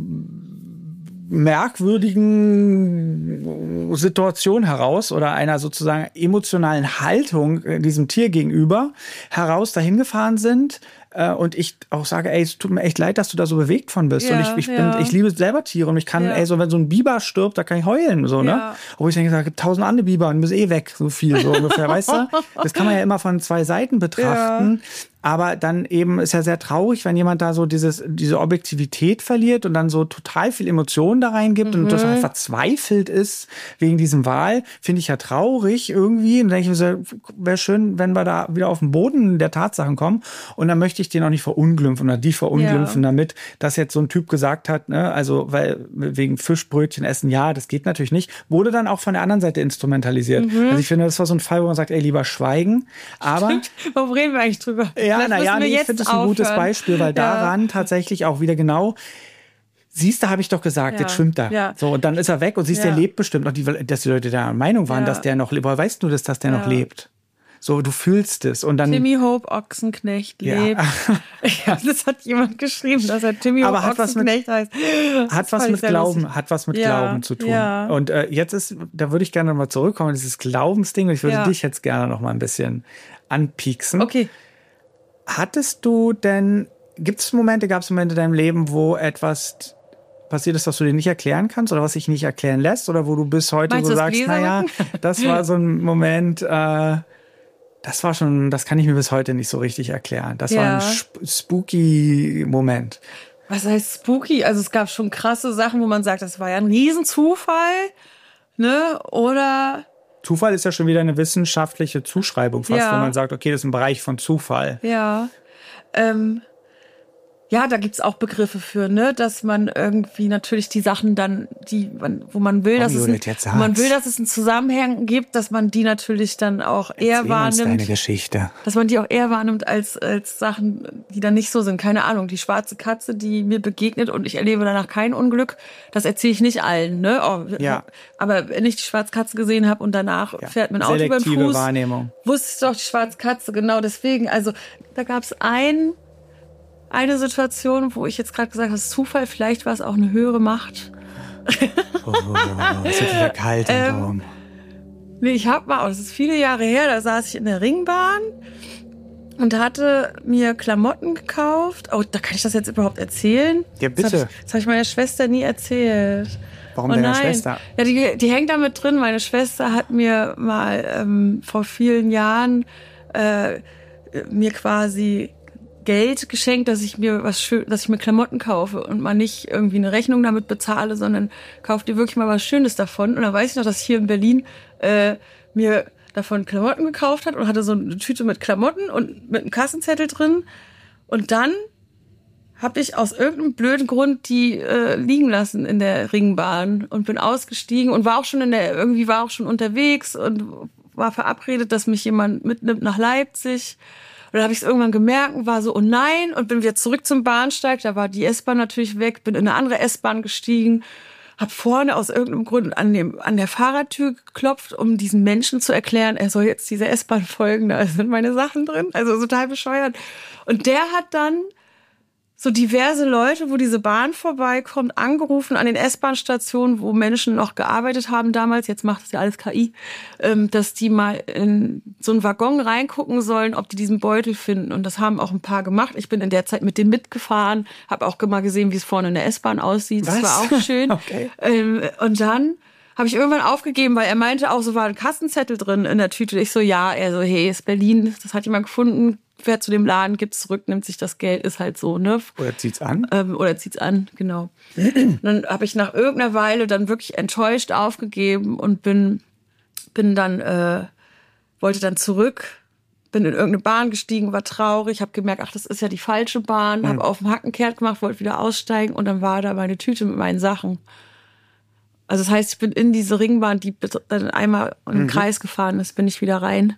merkwürdigen Situation heraus oder einer sozusagen emotionalen Haltung diesem Tier gegenüber heraus dahin gefahren sind. Und ich auch sage, ey, es tut mir echt leid, dass du da so bewegt von bist. Ja, und ich, ich bin, ja. ich liebe selber Tiere, und ich kann, ja. ey, so wenn so ein Biber stirbt, da kann ich heulen, so, ne? Ja. Obwohl ich denke, es gibt tausend andere Biber und müssen eh weg, so viel, so ungefähr, weißt du? Das kann man ja immer von zwei Seiten betrachten. Ja. Aber dann eben ist ja sehr traurig, wenn jemand da so dieses, diese Objektivität verliert und dann so total viel Emotionen da reingibt mhm. und total verzweifelt ist wegen diesem Wahl. Finde ich ja traurig irgendwie. Und dann denke ich mir so, wäre schön, wenn wir da wieder auf den Boden der Tatsachen kommen. Und dann möchte ich den auch nicht verunglimpfen oder die verunglimpfen ja. damit, dass jetzt so ein Typ gesagt hat, ne, also weil wegen Fischbrötchen essen, ja, das geht natürlich nicht, wurde dann auch von der anderen Seite instrumentalisiert. Mhm. Also ich finde, das war so ein Fall, wo man sagt, ey, lieber schweigen. Aber Stimmt. Warum reden wir eigentlich drüber? Ja, naja, nee, ich finde das ein gutes Beispiel, weil daran ja. tatsächlich auch wieder genau, siehst du, habe ich doch gesagt, ja. jetzt schwimmt er. Ja. So, und dann ist er weg, und siehst, ja. der lebt bestimmt noch, die, dass die Leute der Meinung waren, ja. dass der noch lebt. Woher weißt du das, dass der ja. noch lebt? So, du fühlst es. Und dann Timmy Hope Ochsenknecht lebt. Ja. ja, das hat jemand geschrieben, dass er Timmy Hope Ochsenknecht heißt. Hat was mit Glauben, lustig. hat was mit ja. Glauben zu tun. Ja. Und äh, jetzt ist, da würde ich gerne noch mal zurückkommen, dieses Glaubensding. Und ich würde ja. dich jetzt gerne noch mal ein bisschen anpieksen. Okay. Hattest du denn, gibt es Momente, gab es Momente in deinem Leben, wo etwas passiert ist, was du dir nicht erklären kannst oder was sich nicht erklären lässt, oder wo du bis heute Meinst so sagst, naja, das war so ein Moment, äh, das war schon, das kann ich mir bis heute nicht so richtig erklären. Das ja. war ein sp- spooky Moment. Was heißt spooky? Also es gab schon krasse Sachen, wo man sagt, das war ja ein Riesenzufall, ne? Oder Zufall ist ja schon wieder eine wissenschaftliche Zuschreibung fast, ja. wenn man sagt, okay, das ist ein Bereich von Zufall. Ja. Ähm, Ja, da gibt's auch Begriffe für, ne, dass man irgendwie natürlich die Sachen dann, die man, wo man will, dass es, ein, wo man will, dass es einen Zusammenhang gibt, dass man die natürlich dann auch eher Erzähl wahrnimmt. uns deine Geschichte. Dass man die auch eher wahrnimmt als als Sachen, die dann nicht so sind. Keine Ahnung, die schwarze Katze, die mir begegnet und ich erlebe danach kein Unglück, das erzähle ich nicht allen, ne? Oh, ja. Aber wenn ich die schwarze Katze gesehen habe und danach ja. fährt mein Auto über den Fuß, Wahrnehmung. Wusste ich doch die schwarze Katze, genau deswegen. Also da gab's ein Eine Situation, wo ich jetzt gerade gesagt habe, das ist Zufall, vielleicht war es auch eine höhere Macht. Oh, es wird wieder kalt im ähm, Raum. Nee, ich hab mal, das ist viele Jahre her, da saß ich in der Ringbahn und hatte mir Klamotten gekauft. Oh, da kann ich das jetzt überhaupt erzählen? Ja, bitte. Das habe ich, hab ich meiner Schwester nie erzählt. Warum oh, deiner nein. Schwester? Ja, die, die hängt da mit drin. Meine Schwester hat mir mal ähm, vor vielen Jahren äh, mir quasi Geld geschenkt, dass ich mir was schön, dass ich mir Klamotten kaufe und mal nicht irgendwie eine Rechnung damit bezahle, sondern kaufe dir wirklich mal was Schönes davon. Und dann weiß ich noch, dass ich hier in Berlin äh, mir davon Klamotten gekauft hat und hatte so eine Tüte mit Klamotten und mit einem Kassenzettel drin. Und dann habe ich aus irgendeinem blöden Grund die äh, liegen lassen in der Ringbahn und bin ausgestiegen und war auch schon in der irgendwie war auch schon unterwegs und war verabredet, dass mich jemand mitnimmt nach Leipzig. Und dann habe ich es irgendwann gemerkt und war so, oh nein, und bin wieder zurück zum Bahnsteig. Da war die S-Bahn natürlich weg, bin in eine andere S-Bahn gestiegen, habe vorne aus irgendeinem Grund an, dem, an der Fahrradtür geklopft, um diesen Menschen zu erklären, er soll jetzt dieser S-Bahn folgen, da sind meine Sachen drin. Also total bescheuert. Und der hat dann so diverse Leute, wo diese Bahn vorbeikommt, angerufen an den S-Bahn-Stationen, wo Menschen noch gearbeitet haben damals, jetzt macht das ja alles K I, ähm, dass die mal in so einen Waggon reingucken sollen, ob die diesen Beutel finden. Und das haben auch ein paar gemacht. Ich bin in der Zeit mit dem mitgefahren, habe auch mal gesehen, wie es vorne in der S-Bahn aussieht. Das Was? war auch schön. Okay. Ähm, und dann habe ich irgendwann aufgegeben, weil er meinte auch, so war ein Kassenzettel drin in der Tüte. Ich so, ja, er so, hey, ist Berlin, das hat jemand gefunden, fährt zu dem Laden, gibt's zurück, nimmt sich das Geld, ist halt so, ne? Oder zieht's an? Ähm, oder zieht's an, genau. Dann habe ich nach irgendeiner Weile dann wirklich enttäuscht aufgegeben und bin, bin dann, äh, wollte dann zurück, bin in irgendeine Bahn gestiegen, war traurig, habe gemerkt, ach, das ist ja die falsche Bahn, mhm. habe auf dem Hacken kehrt gemacht, wollte wieder aussteigen und dann war da meine Tüte mit meinen Sachen. Also das heißt, ich bin in diese Ringbahn, die dann einmal im mhm. Kreis gefahren ist, bin ich wieder rein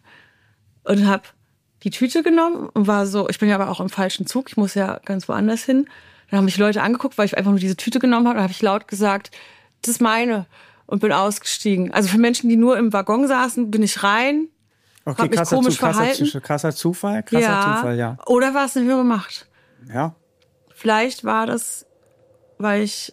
und habe die Tüte genommen und war so, ich bin ja aber auch im falschen Zug, ich muss ja ganz woanders hin. Dann haben mich Leute angeguckt, weil ich einfach nur diese Tüte genommen habe. Dann habe ich laut gesagt, das ist meine und bin ausgestiegen. Also für Menschen, die nur im Waggon saßen, bin ich rein, okay, habe mich krasser, komisch zu, krasser, verhalten. Krasser Zufall, krasser ja. Zufall, ja. Oder war es eine höhere Macht? Ja. Vielleicht war das, weil ich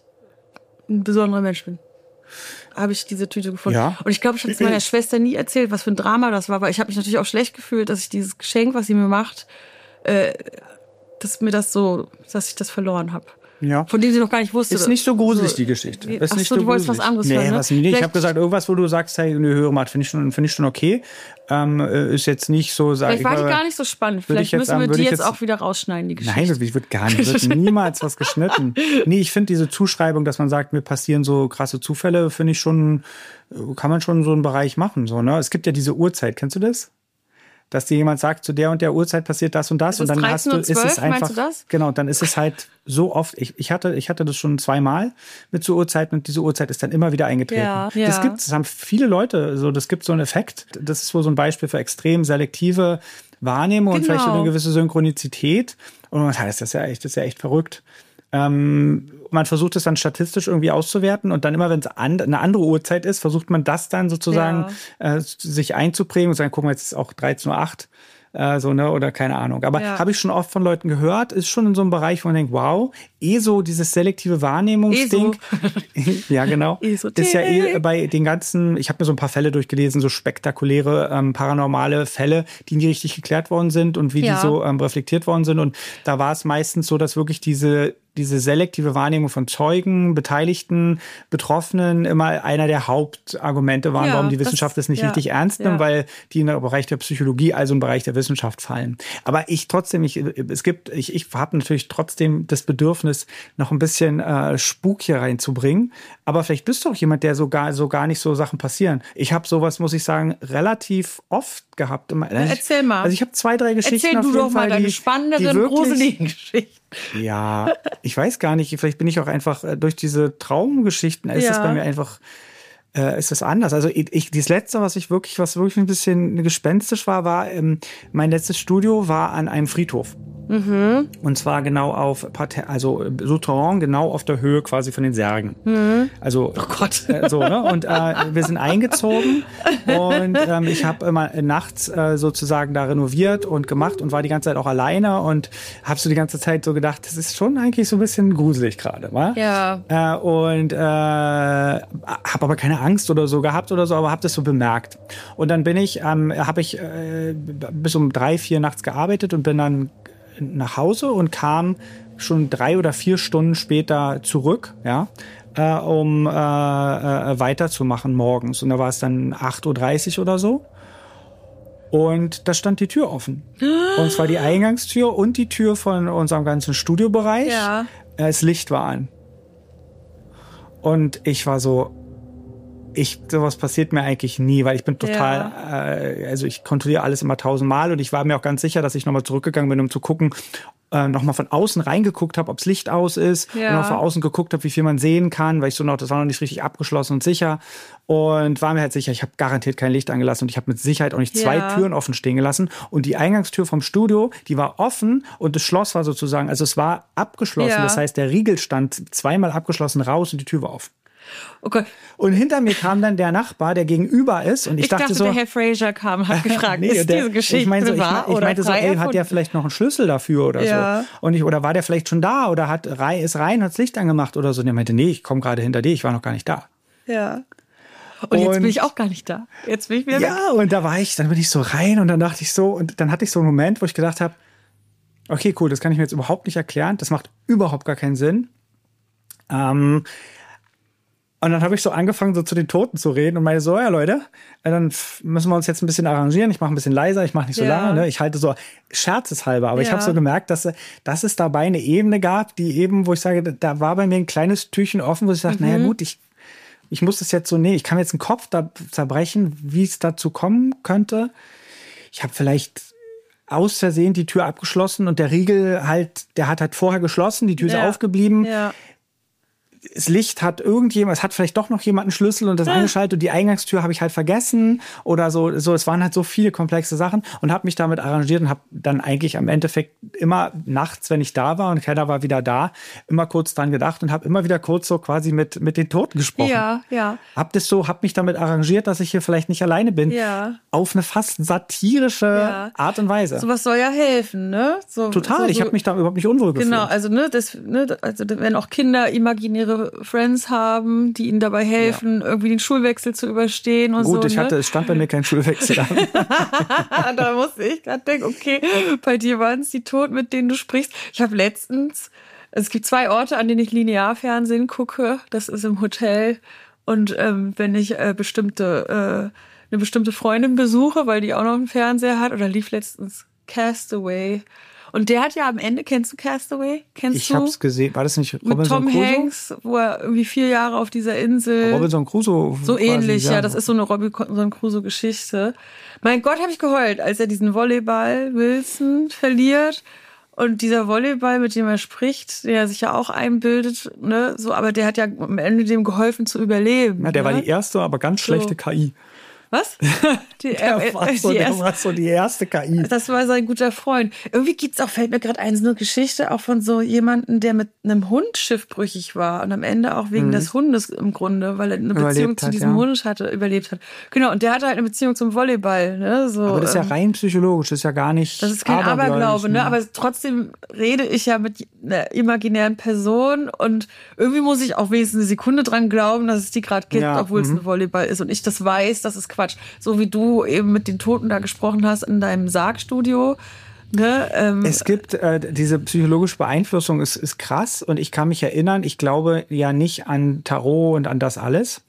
ein besonderer Mensch bin. Habe ich diese Tüte gefunden. Ja. Und ich glaube, ich habe es meiner Schwester nie erzählt, was für ein Drama das war, weil ich habe mich natürlich auch schlecht gefühlt, dass ich dieses Geschenk, was sie mir macht, äh, dass mir das so, dass ich das verloren habe. Ja. Von dem sie noch gar nicht wusste. Ist nicht so gruselig, so, die Geschichte. Nee, ist ach nicht so, so du wolltest gruselig. was anderes nee, hören, ne? was nicht. Ich habe gesagt, irgendwas, wo du sagst, hey, eine höhere Macht, finde ich schon, finde ich schon okay. Ähm, ist jetzt nicht so, sag Vielleicht ich war die mal, gar nicht so spannend. Vielleicht jetzt, müssen wir ähm, die ich jetzt jetzt auch wieder rausschneiden, die Geschichte. Nein, das wird gar nicht, wird niemals was geschnitten. Nee, ich finde diese Zuschreibung, dass man sagt, mir passieren so krasse Zufälle, finde ich schon, kann man schon so einen Bereich machen, so, ne? Es gibt ja diese Uhrzeit, kennst du das? Dass dir jemand sagt, zu der und der Uhrzeit passiert das und das, und dann hast du, ist es einfach, meinst du das? Genau, dann ist es halt so oft, ich, ich hatte, ich hatte das schon zweimal mit so Uhrzeiten und diese Uhrzeit ist dann immer wieder eingetreten. Ja, ja. Das gibt, das haben viele Leute, so, das gibt so einen Effekt. Das ist wohl so ein Beispiel für extrem selektive Wahrnehmung und Genau. vielleicht eine gewisse Synchronizität. Und man sagt, das ist ja echt, das ist ja echt verrückt. Ähm, man versucht es dann statistisch irgendwie auszuwerten und dann immer, wenn es an, eine andere Uhrzeit ist, versucht man das dann sozusagen ja. äh, sich einzuprägen und sagen, guck mal, jetzt ist auch dreizehn Uhr acht, äh, so, ne, oder keine Ahnung. Aber ja. habe ich schon oft von Leuten gehört, ist schon in so einem Bereich, wo man denkt, wow, eh so dieses selektive Wahrnehmungsding. Ja, genau. Esoterik. Ist ja eh bei den ganzen, ich habe mir so ein paar Fälle durchgelesen, so spektakuläre ähm, paranormale Fälle, die nie richtig geklärt worden sind und wie ja. die so ähm, reflektiert worden sind. Und da war es meistens so, dass wirklich diese diese selektive Wahrnehmung von Zeugen, Beteiligten, Betroffenen immer einer der Hauptargumente waren, ja, warum die Wissenschaft das, es nicht ja, richtig ernst nimmt, ja. weil die in den Bereich der Psychologie, also im Bereich der Wissenschaft fallen. Aber ich trotzdem, ich, es gibt, ich, ich habe natürlich trotzdem das Bedürfnis, noch ein bisschen äh, Spuk hier reinzubringen. Aber vielleicht bist du auch jemand, der so gar, so gar nicht so Sachen passieren. Ich habe sowas, muss ich sagen, relativ oft gehabt. Ja, erzähl mal. Also ich habe zwei, drei Geschichten Erzähl auf du jeden doch mal Fall, deine die, spannenden, die wirklich, gruseligen Geschichten. Ja, ich weiß gar nicht. Vielleicht bin ich auch einfach äh, durch diese Traumgeschichten, ist Ja. das bei mir einfach, äh, ist das anders. Also ich, ich, das Letzte, was ich wirklich, was wirklich ein bisschen gespenstisch war, war, ähm, mein letztes Studio war an einem Friedhof. Mhm. Und zwar genau auf Parterre, also Souterrain, genau auf der Höhe quasi von den Särgen. Mhm. Also, Oh Gott. Äh, so, ne? Und äh, wir sind eingezogen und ähm, ich habe immer nachts äh, sozusagen da renoviert und gemacht und war die ganze Zeit auch alleine und habe so die ganze Zeit so gedacht, das ist schon eigentlich so ein bisschen gruselig gerade, wa? Ja. Äh, und äh, habe aber keine Angst oder so gehabt oder so, aber habe das so bemerkt. Und dann bin ich, ähm, habe ich äh, bis um drei, vier nachts gearbeitet und bin dann nach Hause und kam schon drei oder vier Stunden später zurück, ja, äh, um äh, äh, weiterzumachen morgens. Und da war es dann acht Uhr dreißig oder so. Und da stand die Tür offen. Und zwar die Eingangstür und die Tür von unserem ganzen Studiobereich. Ja. Äh, Das Licht war an. Und ich war so, ich, sowas passiert mir eigentlich nie, weil ich bin total, Ja. äh, also ich kontrolliere alles immer tausendmal und ich war mir auch ganz sicher, dass ich nochmal zurückgegangen bin, um zu gucken, äh, nochmal von außen reingeguckt habe, ob das Licht aus ist, Ja. und auch von außen geguckt habe, wie viel man sehen kann, weil ich so noch, das war noch nicht richtig abgeschlossen und sicher und war mir halt sicher, ich habe garantiert kein Licht angelassen und ich habe mit Sicherheit auch nicht zwei Ja. Türen offen stehen gelassen und die Eingangstür vom Studio, die war offen und das Schloss war sozusagen, also es war abgeschlossen, Ja. das heißt, der Riegel stand zweimal abgeschlossen raus und die Tür war offen. Okay. Und hinter mir kam dann der Nachbar, der gegenüber ist. Und ich, Ich dachte, dachte, so, der Herr Fraser kam, hat gefragt, nee, ist der, diese Geschichte ich meine so, ich, wahr ich oder meinte so, frei ey, hat erfunden? der vielleicht noch einen Schlüssel dafür oder Ja. so? Und ich, oder war der vielleicht schon da oder hat rein, ist rein, hat das Licht angemacht oder so? Und der meinte, nee, ich komme gerade hinter dir, ich war noch gar nicht da. Ja. Und jetzt Und- bin ich auch gar nicht da. Jetzt bin ich wieder weg. Ja, und da war ich, dann bin ich so rein und dann dachte ich so, und dann hatte ich so einen Moment, wo ich gedacht habe, okay, cool, das kann ich mir jetzt überhaupt nicht erklären, das macht überhaupt gar keinen Sinn. Ähm, Und dann habe ich so angefangen, so zu den Toten zu reden und meine so, ja Leute, dann f- müssen wir uns jetzt ein bisschen arrangieren. Ich mache ein bisschen leiser, ich mache nicht so Ja. lange. Ne? Ich halte so scherzeshalber. Aber ich Ja. habe so gemerkt, dass, dass es dabei eine Ebene gab, die eben, wo ich sage, da war bei mir ein kleines Türchen offen, wo ich dachte, Mhm. naja gut, ich, ich muss das jetzt so, nee, ich kann jetzt einen Kopf da zerbrechen, wie es dazu kommen könnte. Ich habe vielleicht aus Versehen die Tür abgeschlossen und der Riegel halt, der hat halt vorher geschlossen, die Tür ist Ja. aufgeblieben. Ja. Das Licht hat irgendjemand, es hat vielleicht doch noch jemand einen Schlüssel und das angeschaltet und die Eingangstür habe ich halt vergessen oder so. So, es waren halt so viele komplexe Sachen und habe mich damit arrangiert und habe dann eigentlich am Endeffekt immer nachts, wenn ich da war und keiner war wieder da, immer kurz dran gedacht und habe immer wieder kurz so quasi mit mit den Toten gesprochen. Ja, ja. Hab das so, hab mich damit arrangiert, dass ich hier vielleicht nicht alleine bin. Ja. Auf eine fast satirische Ja. Art und Weise. Sowas soll ja helfen, ne? So, Total. So, Ich so, habe mich da überhaupt nicht unwohl gefühlt. Genau, also ne, das, ne, also wenn auch Kinder imaginäre Friends haben, die ihnen dabei helfen, irgendwie den Schulwechsel zu überstehen und so. Gut, ich ne? hatte, es stand bei mir kein Schulwechsel an. Da musste ich gerade denken, okay, bei dir waren es die Toten, mit denen du sprichst. Ich habe letztens, es gibt zwei Orte, an denen ich Linearfernsehen gucke. Das ist im Hotel und ähm, wenn ich äh, bestimmte äh, eine bestimmte Freundin besuche, weil die auch noch einen Fernseher hat, oder lief letztens Castaway. Und der hat ja am Ende, kennst du Castaway? Kennst Ich du? hab's gesehen. War das nicht Mit Robinson Tom Crusoe? Hanks, wo er irgendwie vier Jahre auf dieser Insel. Robinson Crusoe. So quasi, ähnlich, ja. Das ist so eine Robinson Crusoe-Geschichte. Mein Gott, habe ich geheult, als er diesen Volleyball Wilson verliert. Und dieser Volleyball, mit dem er spricht, der sich ja auch einbildet, ne, so, aber der hat ja am Ende dem geholfen zu überleben. Ja, der ne? war die erste, aber ganz schlechte K I. Was? Die, Der äh, war äh, so, die der erste- war so die erste K I. Das war sein guter Freund. Irgendwie gibt's auch, fällt mir gerade ein, so eine Geschichte auch von so jemandem, der mit einem Hund schiffbrüchig war und am Ende auch wegen des Hundes im Grunde, weil er eine Mhm. Überlebt Beziehung zu hat, diesem ja. Hund hatte, überlebt hat. Genau, und der hatte halt eine Beziehung zum Volleyball, ne? So, Aber das ist ja ähm, rein psychologisch, das ist ja gar nicht. das ist kein Aberglaube, ne? ne? Aber trotzdem rede ich ja mit einer imaginären Person und irgendwie muss ich auch wenigstens eine Sekunde dran glauben, dass es die gerade gibt, Ja, obwohl es mhm. ein Volleyball ist und ich das weiß, das ist Quatsch. So wie du eben mit den Toten da gesprochen hast in deinem Sargstudio, ne? Ähm, Es gibt äh, diese psychologische Beeinflussung, ist, ist krass und ich kann mich erinnern, ich glaube ja nicht an Tarot und an das alles,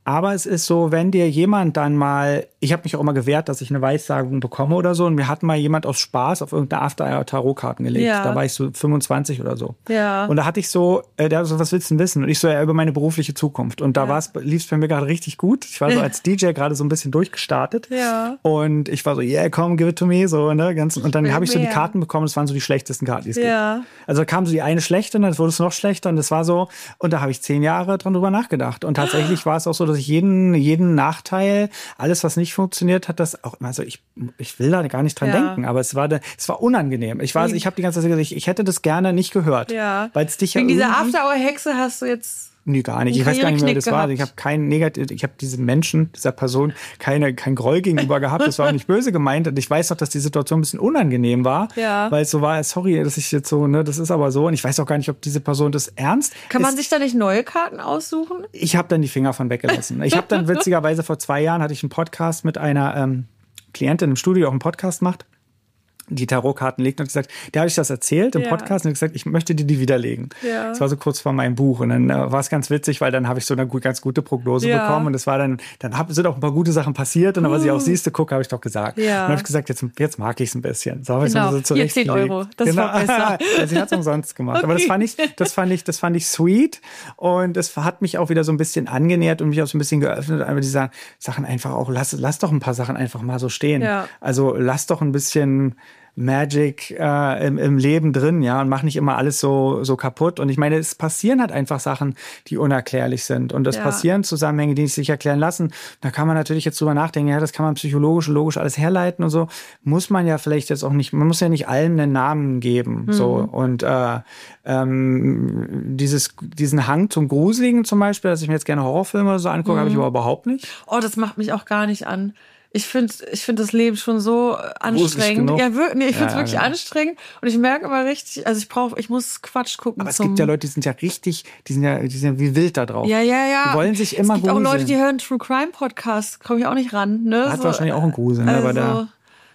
Aber es ist so, wenn dir jemand dann mal, ich habe mich auch immer gewehrt, dass ich eine Weissagung bekomme oder so. Und mir hat mal jemand aus Spaß auf irgendeine After-Tarot-Karten gelegt. Ja. Da war ich so fünfundzwanzig oder so. Ja. Und da hatte ich so, äh, der so, was willst du denn wissen? Und ich so, ja, über meine berufliche Zukunft. Und da Ja. war's, lief's bei mir gerade richtig gut. Ich war so als D J gerade so ein bisschen durchgestartet. Ja. Und ich war so, yeah, komm, give it to me. So, ne, ganz, und dann will habe ich so die mehr. Karten bekommen. Das waren so die schlechtesten Karten, die es Ja. gibt. Also da kam so die eine schlechte und dann wurde es noch schlechter. Und das war so, und da habe ich zehn Jahre dran drüber nachgedacht. Und tatsächlich war es auch so, dass ich jeden, jeden Nachteil, alles, was nicht funktioniert hat, das auch, also ich, ich will da gar nicht dran Ja. denken, aber es war, da, es war unangenehm. Ich war, ich habe die ganze Zeit gesagt, ich, ich hätte das gerne nicht gehört. Ja. Weil es dich ja Wegen dieser irgendwie- After-Hour-Hexe hast du jetzt... Nee, gar nicht. Ich einen weiß gar nicht mehr, wer das war. Karriereknick Ich habe keinen negativ, ich habe diesem Menschen, dieser Person keine, kein Groll gegenüber gehabt. Das war auch nicht böse gemeint. Und ich weiß doch, dass die Situation ein bisschen unangenehm war. Ja. Weil es so war, sorry, dass ich jetzt so, ne, das ist aber so. Und ich weiß auch gar nicht, ob diese Person das ernst. Kann man ist. sich da nicht neue Karten aussuchen? Ich habe dann die Finger von weggelassen. Ich habe dann witzigerweise vor zwei Jahren hatte ich einen Podcast mit einer ähm, Klientin im Studio, die auch einen Podcast macht, die Tarotkarten legt und hat gesagt, der habe ich das erzählt im Ja. Podcast und hat gesagt, ich möchte dir die widerlegen. Ja. Das war so kurz vor meinem Buch und dann äh, war es ganz witzig, weil dann habe ich so eine gut, ganz gute Prognose Ja. bekommen und es war dann, dann hab, sind auch ein paar gute Sachen passiert und dann, was ich auch siehste, guck, habe ich doch gesagt. Ja. Und dann habe ich gesagt, jetzt, jetzt mag ich es ein bisschen. So habe ich Genau. so Hier zehn Euro. Das war besser. Ja, sie hat es umsonst gemacht. Aber das fand ich, das fand ich, das fand ich sweet und es hat mich auch wieder so ein bisschen angenähert und mich auch so ein bisschen geöffnet. Aber diese Sachen einfach auch, lass, lass doch ein paar Sachen einfach mal so stehen. Ja. Also lass doch ein bisschen Magic äh, im, im Leben drin, ja, und mach nicht immer alles so so kaputt. Und ich meine, es passieren halt einfach Sachen, die unerklärlich sind. Und es Ja. passieren Zusammenhänge, die sich erklären lassen. Da kann man natürlich jetzt drüber nachdenken, ja, das kann man psychologisch und logisch alles herleiten und so. Muss man ja vielleicht jetzt auch nicht, man muss ja nicht allen einen Namen geben. Mhm. So. Und äh, ähm, dieses, diesen Hang zum Gruseligen zum Beispiel, dass ich mir jetzt gerne Horrorfilme oder so angucke, Mhm. habe ich aber überhaupt nicht. Oh, das macht mich auch gar nicht an. Ich finde ich find das Leben schon so anstrengend. genug. Ja, wirklich, nee, ich Ja, finde es ja, wirklich ja. anstrengend. Und ich merke immer richtig, also ich brauche, ich muss Quatsch gucken. Aber es zum gibt ja Leute, die sind ja richtig, die sind ja, die sind ja wie wild da drauf. Ja, ja, ja. Die wollen sich immer Es gibt auch gruseln. Leute, die hören True Crime Podcasts, komme ich auch nicht ran. Ne? Hat wahrscheinlich auch einen Grusel, ne? Also, Aber der,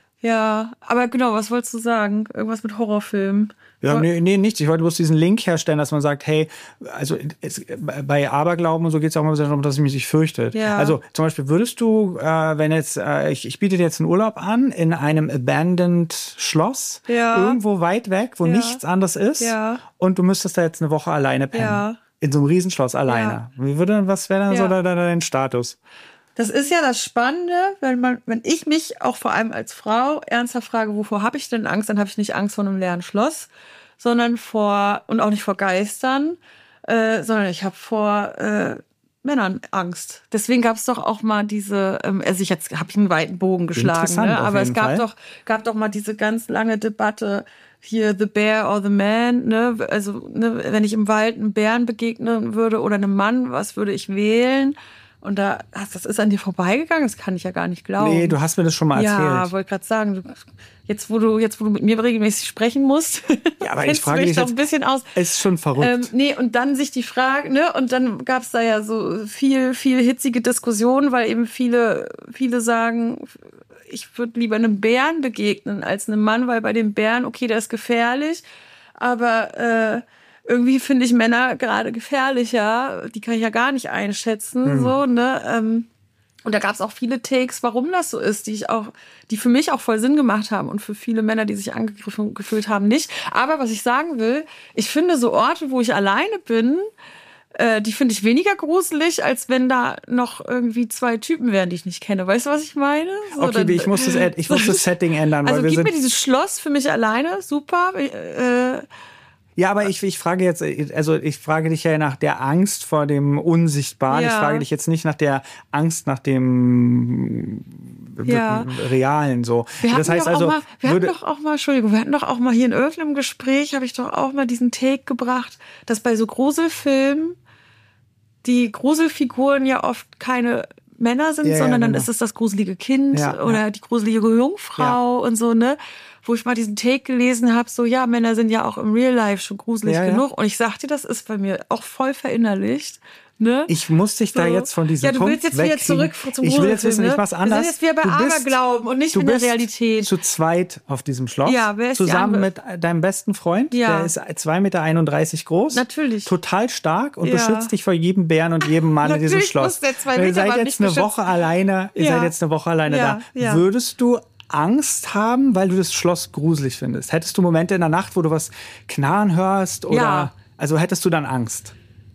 ja, aber genau, was wolltest du sagen? Irgendwas mit Horrorfilmen? ja, nee, nee, nichts. Ich wollte bloß diesen Link herstellen, dass man sagt, hey, also es, bei Aberglauben und so geht es auch immer darum, dass ich mich nicht fürchtet. Ja. Also zum Beispiel würdest du, äh, wenn jetzt, äh, ich, ich biete dir jetzt einen Urlaub an in einem abandoned Schloss, Ja. irgendwo weit weg, wo Ja. nichts anderes ist, Ja. und du müsstest da jetzt eine Woche alleine pennen. Ja. In so einem Riesenschloss alleine. Wie würde, was wäre dann Ja. so da, da, dein Status? Das ist ja das Spannende, wenn man, wenn ich mich auch vor allem als Frau ernsthaft frage, wovor habe ich denn Angst, dann habe ich nicht Angst vor einem leeren Schloss, sondern vor, und auch nicht vor Geistern, äh, sondern ich habe vor äh, Männern Angst. Deswegen gab es doch auch mal diese, ähm, also ich jetzt habe ich einen weiten Bogen geschlagen, Interessant, ne? auf aber es jeden gab Fall. doch, gab doch mal diese ganz lange Debatte, hier The Bear or the Man, ne? Also, ne, wenn ich im Wald einem Bären begegnen würde oder einem Mann, was würde ich wählen? Und da, ach, das ist an dir vorbeigegangen, das kann ich ja gar nicht glauben. Nee, du hast mir das schon mal Ja, erzählt. wollte gerade sagen, du, jetzt wo du jetzt wo du mit mir regelmäßig sprechen musst, Ja, aber ich kennst du frage mich dich doch jetzt- ein bisschen aus. Es ist schon verrückt. Ähm, nee, und dann sich die Frage, ne, und dann gab's da ja so viel, viel hitzige Diskussionen, weil eben viele, viele sagen, ich würde lieber einem Bären begegnen als einem Mann, weil bei dem Bären, okay, der ist gefährlich, aber äh, irgendwie finde ich Männer gerade gefährlicher, die kann ich ja gar nicht einschätzen, so, ne, ähm, und da gab es auch viele Takes, warum das so ist, die ich auch, die für mich auch voll Sinn gemacht haben und für viele Männer, die sich angegriffen gefühlt haben, nicht. Aber was ich sagen will, ich finde so Orte, wo ich alleine bin, äh, die finde ich weniger gruselig, als wenn da noch irgendwie zwei Typen wären, die ich nicht kenne. Weißt du, was ich meine? So, Okay, dann- ich muss das, ad- ich muss das Setting ändern, Also weil wir gib mir sind. dieses Schloss für mich alleine, super. Äh, Ja, aber ich, ich frage jetzt, also ich frage dich ja nach der Angst vor dem Unsichtbaren. Ja. Ich frage dich jetzt nicht nach der Angst nach dem Ja. Realen so. Wir hatten Das heißt doch also, auch mal, wir hatten würde, doch auch mal, Entschuldigung, wir hatten doch auch mal hier in irgendeinem Gespräch, habe ich doch auch mal diesen Take gebracht, dass bei so Gruselfilmen die Gruselfiguren ja oft keine Männer sind, Ja, ja, sondern dann genau. ist es das gruselige Kind Ja, oder ja. die gruselige Jungfrau und so, ne? Wo ich mal diesen Take gelesen habe, so, ja, Männer sind ja auch im Real Life schon gruselig Ja, ja. genug. Und ich sagte, das ist bei mir auch voll verinnerlicht. Ne? Ich muss dich So. da jetzt von diesem Ja, du Punkt willst jetzt wieder wegkriegen. zurück zum Ich will jetzt wissen, Gruselfilm, ich mach's ne? anders. Wir sind jetzt wieder bei Du bist- Aberglauben und nicht du in der bist Realität. zu zweit auf diesem Schloss. Ja, wer ist die zusammen andere? mit deinem besten Freund. Ja. Der ist zwei Meter einunddreißig groß. Natürlich. Total stark und Ja. beschützt dich vor jedem Bären und jedem Mann in diesem Natürlich Schloss. muss der zwei ihr Meter seid Mann jetzt mich eine Woche beschützen. alleine. Ihr Ja. seid jetzt eine Woche alleine Ja, da. ja. Würdest du Angst haben, weil du das Schloss gruselig findest? Hättest du Momente in der Nacht, wo du was knarren hörst? Oder Ja. also hättest du dann Angst?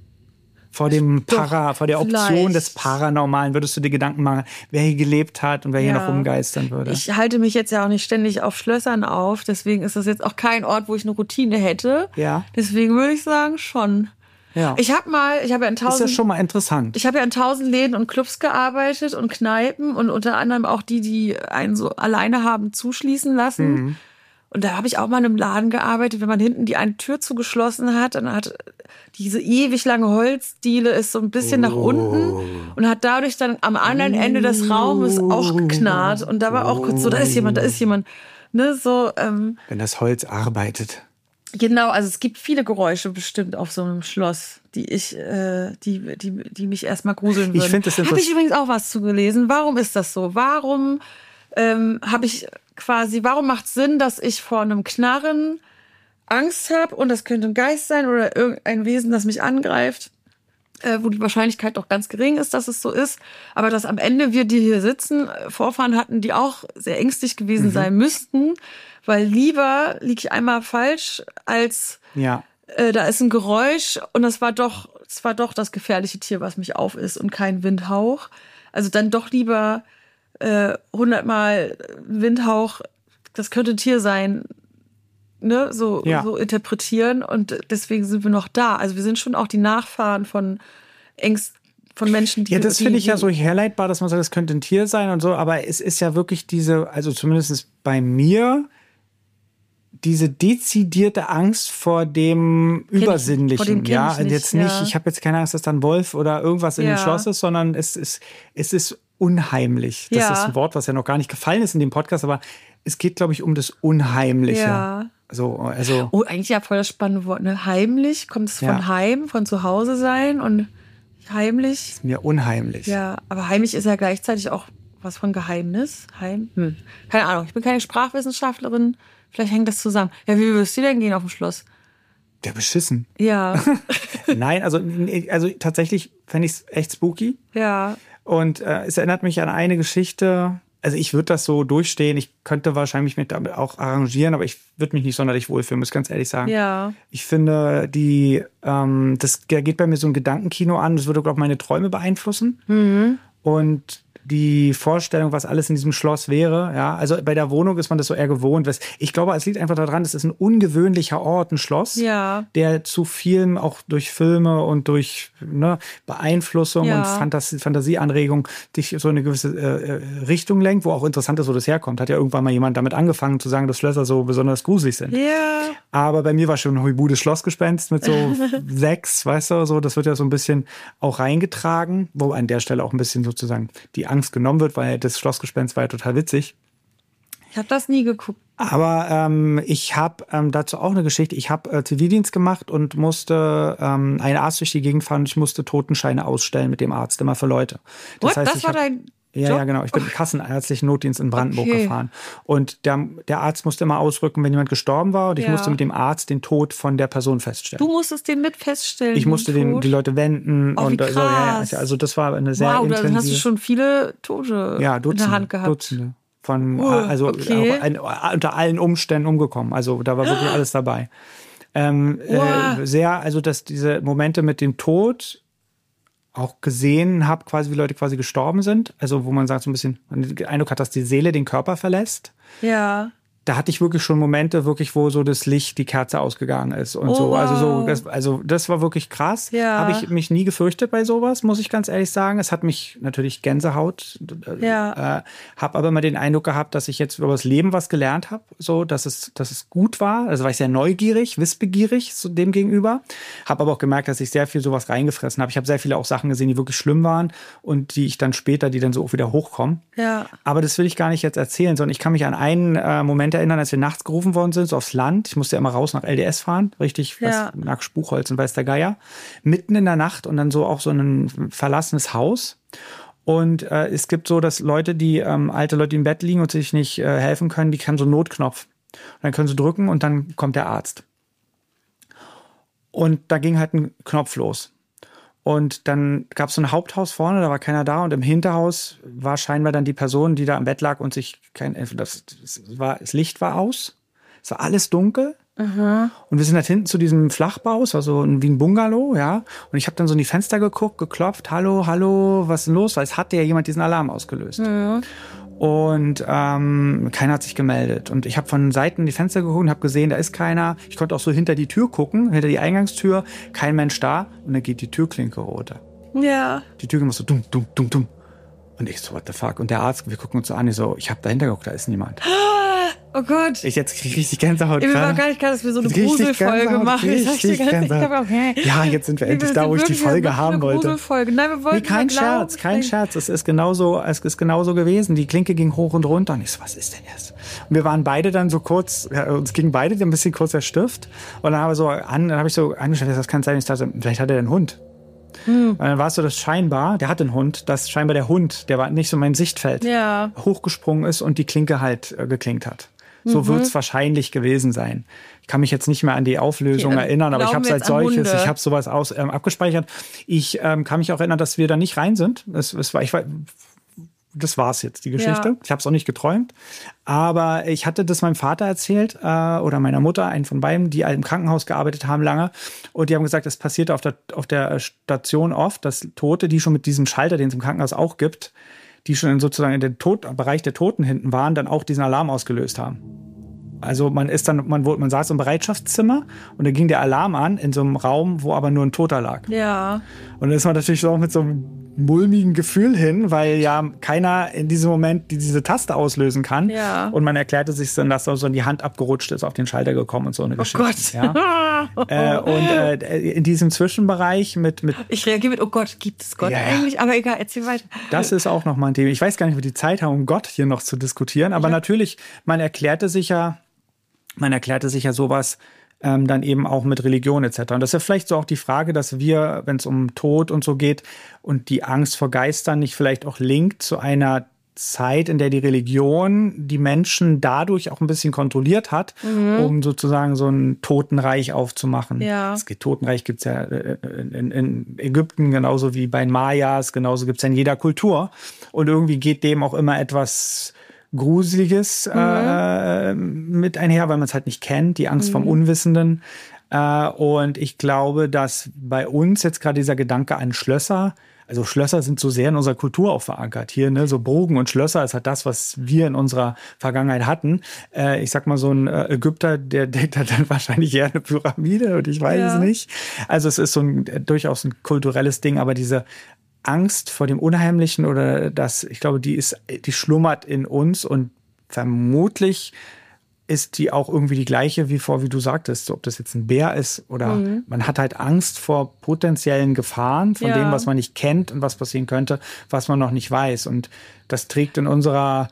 Vor dem Para, vor der Option vielleicht. des Paranormalen würdest du dir Gedanken machen, wer hier gelebt hat und wer hier Ja. noch rumgeistern würde. Ich halte mich jetzt ja auch nicht ständig auf Schlössern auf, deswegen ist das jetzt auch kein Ort, wo ich eine Routine hätte. Ja. Deswegen würde ich sagen, schon. ja. Ich habe mal, ich habe ja in ist ja tausend, schon mal interessant. ich habe ja in tausend Läden und Clubs gearbeitet und Kneipen und unter anderem auch die, die einen so alleine haben zuschließen lassen. Mhm. Und da habe ich auch mal in einem Laden gearbeitet, wenn man hinten die eine Tür zugeschlossen hat, dann hat diese ewig lange Holzdiele ist so ein bisschen nach unten und hat dadurch dann am anderen Ende des Raumes auch geknarrt. Und da war auch kurz so, da ist jemand, da ist jemand. Ne, so, ähm, Wenn das Holz arbeitet. genau, also es gibt viele Geräusche bestimmt auf so einem Schloss, die ich, äh, die, die, die mich erstmal gruseln würden. Ich finde das Habe interessant. ich übrigens auch was zu gelesen. Warum ist das so? Warum ähm, habe ich quasi, warum macht es Sinn, dass ich vor einem Knarren Angst habe und das könnte ein Geist sein oder irgendein Wesen, das mich angreift, äh, wo die Wahrscheinlichkeit doch ganz gering ist, dass es so ist, aber dass am Ende wir, die hier sitzen, äh, Vorfahren hatten, die auch sehr ängstlich gewesen Mhm. sein müssten, weil lieber liege ich einmal falsch, als Ja. äh, da ist ein Geräusch und das war doch, es war doch das gefährliche Tier, was mich auf ist und kein Windhauch. Also dann doch lieber äh, hundertmal Windhauch, das könnte ein Tier sein, ne, so, Ja. so interpretieren und deswegen sind wir noch da. Also wir sind schon auch die Nachfahren von Ängst, von Menschen, die Ja, das die, finde ich ja die- so herleitbar, dass man sagt, das könnte ein Tier sein und so, aber es ist ja wirklich diese, also zumindest bei mir, diese dezidierte Angst vor dem ich- Übersinnlichen. vor dem kenn ja, ich nicht, jetzt nicht, ja. ich habe jetzt keine Angst, dass da ein Wolf oder irgendwas in Ja. dem Schloss ist, sondern es ist, es ist unheimlich. Das Ja. ist ein Wort, was ja noch gar nicht gefallen ist in dem Podcast, aber es geht, glaube ich, um das Unheimliche. Ja. So, also. Oh, eigentlich ja voll das spannende Wort, ne? Heimlich, kommt es von Ja. Heim, von zu Hause sein und heimlich. Mir unheimlich. Ja, aber heimlich ist ja gleichzeitig auch was von Geheimnis. Heim? Hm. Keine Ahnung, ich bin keine Sprachwissenschaftlerin. Vielleicht hängt das zusammen. Ja, wie würdest du denn gehen auf dem Schloss? Der beschissen. Ja, Nein, also, also tatsächlich fände ich es echt spooky. ja. Und äh, es erinnert mich an eine Geschichte. Also ich würde das so durchstehen. Ich könnte wahrscheinlich mich damit auch arrangieren, aber ich würde mich nicht sonderlich wohlfühlen, muss ich ganz ehrlich sagen. Ja. Ich finde, die, ähm, das da geht bei mir so ein Gedankenkino an. Das würde, glaube ich, meine Träume beeinflussen. Mhm. Und die Vorstellung, was alles in diesem Schloss wäre, ja, also bei der Wohnung ist man das so eher gewohnt. Ich glaube, es liegt einfach daran, es ist ein ungewöhnlicher Ort, ein Schloss, Ja. der zu vielem auch durch Filme und durch ne, Beeinflussung Ja. und Fantasie, Fantasieanregung dich so in eine gewisse äh, Richtung lenkt, wo auch interessant ist, wo das herkommt. Hat ja irgendwann mal jemand damit angefangen zu sagen, dass Schlösser so besonders gruselig sind. Ja. Aber bei mir war schon ein Huibudes Schlossgespenst mit so sechs, weißt du, so, das wird ja so ein bisschen auch reingetragen, wo an der Stelle auch ein bisschen sozusagen die Angst genommen wird, weil das Schlossgespenst war ja total witzig. Ich habe das nie geguckt. Aber ähm, ich habe ähm, dazu auch eine Geschichte. Ich habe äh, Zivildienst gemacht und musste ähm, einen Arzt durch die Gegend fahren und ich musste Totenscheine ausstellen mit dem Arzt, immer für Leute. What? Das ich war hab, dein Ja, Job? ja, genau. Ich bin im kassenärztlichen Notdienst in Brandenburg Okay. gefahren. Und der, der Arzt musste immer ausrücken, wenn jemand gestorben war. Und ich Ja. musste mit dem Arzt den Tod von der Person feststellen. Du musstest den mit feststellen. Ich musste den, Tod? die Leute wenden. Oh, wie und so, ja, ja, krass. also das war eine sehr Wow, intensive... dann hast du schon viele Tote ja, in Dutzende, der Hand gehabt. Dutzende. Von, Uh, also okay. auch ein, unter allen Umständen umgekommen. Also da war wirklich alles dabei. Ähm, Wow. äh, sehr, also dass diese Momente mit dem Tod auch gesehen habe, quasi wie Leute quasi gestorben sind. Also wo man sagt so ein bisschen, man den Eindruck hat, dass die Seele den Körper verlässt. Ja. Da hatte ich wirklich schon Momente, wirklich, wo so das Licht, die Kerze ausgegangen ist und Oh, so. Also so, wow. das, also das war wirklich krass. Ja. Habe ich mich nie gefürchtet bei sowas, muss ich ganz ehrlich sagen. Es hat mich natürlich Gänsehaut. Äh, Ja. äh, habe aber immer den Eindruck gehabt, dass ich jetzt über das Leben was gelernt habe, so, dass es, dass es gut war. Also war ich sehr neugierig, wissbegierig so dem gegenüber. Habe aber auch gemerkt, dass ich sehr viel sowas reingefressen habe. Ich habe sehr viele auch Sachen gesehen, die wirklich schlimm waren und die ich dann später, die dann so auch wieder hochkommen. Ja. Aber das will ich gar nicht jetzt erzählen, sondern ich kann mich an einen äh, Moment Moment erinnern, als wir nachts gerufen worden sind, so aufs Land. Ich musste ja immer raus nach L D S fahren, richtig, Ja. was, nach Spuchholz und weiß der Geier. Mitten in der Nacht und dann so auch so ein verlassenes Haus. Und äh, es gibt so, dass Leute, die, ähm, alte Leute, die im Bett liegen und sich nicht äh, helfen können, die haben so einen Notknopf. Und dann können sie drücken und dann kommt der Arzt. Und da ging halt ein Knopf los. Und dann gab es so ein Haupthaus vorne, da war keiner da. Und im Hinterhaus war scheinbar dann die Person, die da im Bett lag und sich kein, das, das, war, das Licht war aus. Es war alles dunkel. Aha. Und wir sind halt hinten zu diesem Flachbau, es war so ein, wie ein Bungalow, ja. Und ich habe dann so in die Fenster geguckt, geklopft, hallo, hallo, was ist denn los? Weil es hatte ja jemand diesen Alarm ausgelöst. Ja. Und ähm, keiner hat sich gemeldet. Und ich habe von Seiten in die Fenster geguckt und habe gesehen, da ist keiner. Ich konnte auch so hinter die Tür gucken, hinter die Eingangstür, kein Mensch da. Und dann geht die Türklinke runter. Ja. Die Tür geht so dumm, dumm, dumm, dumm. Und ich so, what the fuck? Und der Arzt, wir gucken uns so an, ich so, ich habe dahinter geguckt, da ist niemand. Oh Gott. Ich jetzt krieg ich richtig Gänsehaut. Ich will gerade. mal gar nicht klar, dass wir so eine Richtig Gruselfolge Gänsehaut, machen. Ich sag dir richtig ganz- ich Gänsehaut. hab auch, hä? Ja, jetzt sind wir endlich da, wo ich die Wirklich Folge eine haben wollte. Gruselfolge. Nein, wir wollten Nee, kein nur glauben, Scherz, kein Scherz. Es ist genauso, es ist genauso gewesen. Die Klinke ging hoch und runter. Und ich so, was ist denn jetzt? Und wir waren beide dann so kurz, ja, uns ging beide ein bisschen kurz der Stift. Und dann habe ich so an, dann habe ich so angeschaut, das kann sein, ich dachte, vielleicht hat er einen Hund. Hm. Und dann war es so, dass scheinbar, der hatte einen Hund, dass scheinbar der Hund, der war nicht so mein Sichtfeld, Ja. hochgesprungen ist und die Klinke halt äh, geklingt hat. So Mhm. wird es wahrscheinlich gewesen sein. Ich kann mich jetzt nicht mehr an die Auflösung Okay, erinnern, aber ich glauben habe es wir als jetzt an solches, Hunde? ich habe sowas aus, ähm, abgespeichert. Ich ähm, kann mich auch erinnern, dass wir da nicht rein sind. Es, es war, ich war, das war's jetzt, die Geschichte. Ja. Ich habe es auch nicht geträumt. Aber ich hatte das meinem Vater erzählt äh, oder meiner Mutter, einen von beiden, die halt im Krankenhaus gearbeitet haben lange. Und die haben gesagt, das passiert auf der, auf der Station oft, dass Tote, die schon mit diesem Schalter, den es im Krankenhaus auch gibt, die schon in sozusagen in den Tod, Bereich der Toten hinten waren, dann auch diesen Alarm ausgelöst haben. Also man ist dann, man, wurde, man saß im Bereitschaftszimmer und dann ging der Alarm an in so einem Raum, wo aber nur ein Toter lag. Ja. Und dann ist man natürlich auch mit so einem mulmigen Gefühl hin, weil ja keiner in diesem Moment diese Taste auslösen kann. Ja. Und man erklärte sich dann, dass so die Hand abgerutscht ist, auf den Schalter gekommen und so eine Oh Geschichte. Gott. Ja. äh, und äh, in diesem Zwischenbereich mit, mit Ich reagiere mit, oh Gott, gibt es Gott Ja, ja. eigentlich? Aber egal, erzähl weiter. Das ist auch noch mal ein Thema. Ich weiß gar nicht, ob wir die Zeit haben, um Gott hier noch zu diskutieren. Aber Ja. natürlich, man erklärte sich ja, man erklärte sich ja sowas ähm, dann eben auch mit Religion et cetera. Und das ist ja vielleicht so auch die Frage, dass wir, wenn es um Tod und so geht und die Angst vor Geistern nicht vielleicht auch linkt zu einer Zeit, in der die Religion die Menschen dadurch auch ein bisschen kontrolliert hat, Mhm. um sozusagen so ein Totenreich aufzumachen. Ja. Das Totenreich gibt's ja in, in Ägypten genauso wie bei den Mayas, genauso gibt's ja in jeder Kultur. Und irgendwie geht dem auch immer etwas Gruseliges Mhm. äh, mit einher, weil man es halt nicht kennt, die Angst vom Unwissenden. Äh, und ich glaube, dass bei uns jetzt gerade dieser Gedanke an Schlösser, also Schlösser sind so sehr in unserer Kultur auch verankert. Hier, ne, so Burgen und Schlösser ist halt das, was wir in unserer Vergangenheit hatten. Äh, ich sag mal, so ein äh, Ägypter, der denkt halt dann wahrscheinlich eher eine Pyramide und ich weiß Ja. es nicht. Also es ist so ein äh, durchaus ein kulturelles Ding, aber diese Angst vor dem Unheimlichen oder das, ich glaube, die ist, die schlummert in uns und vermutlich ist die auch irgendwie die gleiche wie vor, wie du sagtest, ob das jetzt ein Bär ist oder Mhm. man hat halt Angst vor potenziellen Gefahren, von Ja. dem, was man nicht kennt und was passieren könnte, was man noch nicht weiß. Und das trägt in unserer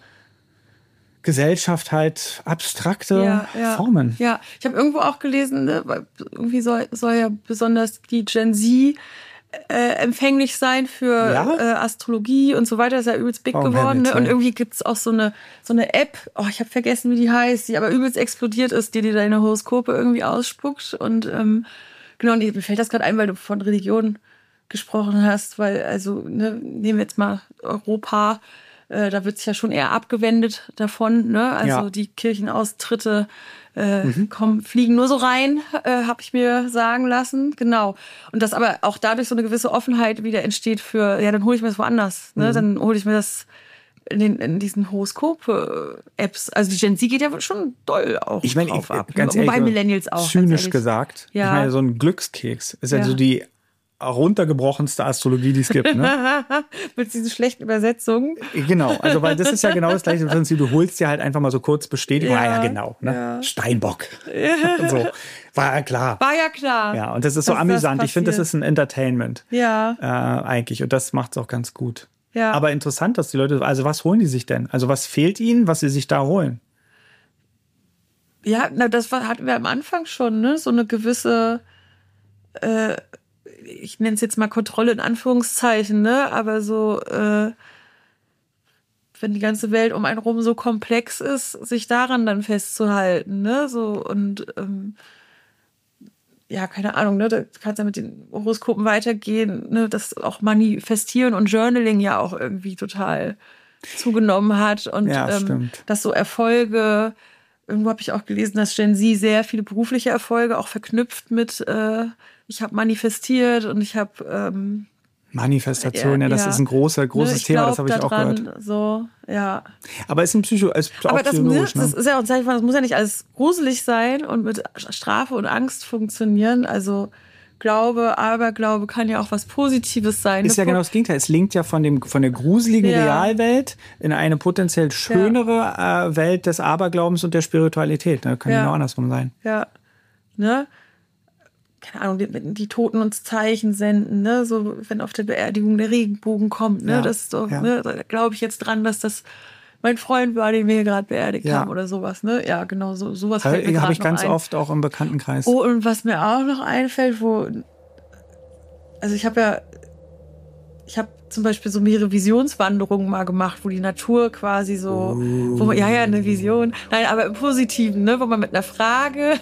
Gesellschaft halt abstrakte Ja, ja. Formen. Ja, ich habe irgendwo auch gelesen, ne, weil irgendwie soll, soll ja besonders die Gen Z äh, empfänglich sein für Ja? äh, Astrologie und so weiter. Das ist ja übelst big Oh, geworden. Himmels Ne? Und Willen. irgendwie gibt's auch so eine so eine App, oh, ich habe vergessen, wie die heißt, die aber übelst explodiert ist, die dir deine Horoskope irgendwie ausspuckt. Und ähm, genau, und mir fällt das gerade ein, weil du von Religion gesprochen hast, weil, also, ne, nehmen wir jetzt mal Europa, äh, da wird sich ja schon eher abgewendet davon, ne? Also Ja. die Kirchenaustritte äh, kommen, fliegen nur so rein, äh, habe ich mir sagen lassen. Genau. Und dass aber auch dadurch so eine gewisse Offenheit wieder entsteht für, ja, dann hole ich mir das woanders. Ne? Dann hole ich mir das in, den, in diesen Horoskop-Apps. Also die Gen Z geht ja schon doll auch Ich meine, drauf ich- ab. ganz ne? ehrlich, Wobei Millennials auch. ganz zynisch ehrlich. gesagt. Ja. Ich meine, so ein Glückskeks ist ja, Ja. so die runtergebrochenste Astrologie, die es gibt. Ne? Mit diesen schlechten Übersetzungen. Genau, also weil das ist ja genau das gleiche Prinzip. Du holst dir halt einfach mal so kurz Bestätigung. Ja, Ja, ja genau. Ne? ja. Steinbock. so. War ja klar. War ja klar. Ja, und das ist so dass das amüsant. Ich finde, das passiert. ist ein Entertainment Ja, äh, eigentlich. Und das macht es auch ganz gut. ja. Aber interessant, dass die Leute, also was holen die sich denn? Also was fehlt ihnen, was sie sich da holen? Ja, na, das war, hatten wir am Anfang schon, ne? So eine gewisse, äh, ich nenne es jetzt mal Kontrolle in Anführungszeichen, ne? Aber so, äh, wenn die ganze Welt um einen rum so komplex ist, sich daran dann festzuhalten, ne? So, und ähm, ja, keine Ahnung, ne? Da kannst du ja mit den Horoskopen weitergehen, ne? Das auch Manifestieren und Journaling ja auch irgendwie total zugenommen hat. Und Ja, ähm, stimmt. dass so Erfolge, irgendwo habe ich auch gelesen, dass Gen Z sehr viele berufliche Erfolge auch verknüpft mit, äh, ich habe manifestiert und ich habe ähm, Manifestation, ja, Ja, das ja. ist ein großer, großes ne, ich Thema, das glaub habe ich auch daran, gehört. So, ja. Aber ist ein Psycho, ist auch Aber das, ne, psychologisch, das ne? ist ja auch ein Zeichen von, das muss ja nicht alles gruselig sein und mit Strafe und Angst funktionieren. Also Glaube, Aberglaube kann ja auch was Positives sein. Ist ja Eine genau das Gegenteil. Es linkt ja von dem von der gruseligen Ja. Realwelt in eine potenziell schönere äh, Welt des Aberglaubens und der Spiritualität. Ne? Kann ja Ja. genau andersrum sein. Ja, ne? Keine Ahnung, die, die Toten uns Zeichen senden, ne? So, wenn auf der Beerdigung der Regenbogen kommt, ne? Ja, Das ist doch, ja. ne? Da glaube ich jetzt dran, dass das mein Freund war, den wir hier gerade beerdigt Ja. haben oder sowas, ne? Ja, genau, so, sowas fällt mir Habe gerade ich noch ganz ein. oft auch im Bekanntenkreis. Oh, und was mir auch noch einfällt, wo, also ich habe ja, ich habe zum Beispiel so mehrere Visionswanderungen mal gemacht, wo die Natur quasi so, wo man, ja, ja, eine Vision, nein, aber im Positiven, ne, wo man mit einer Frage,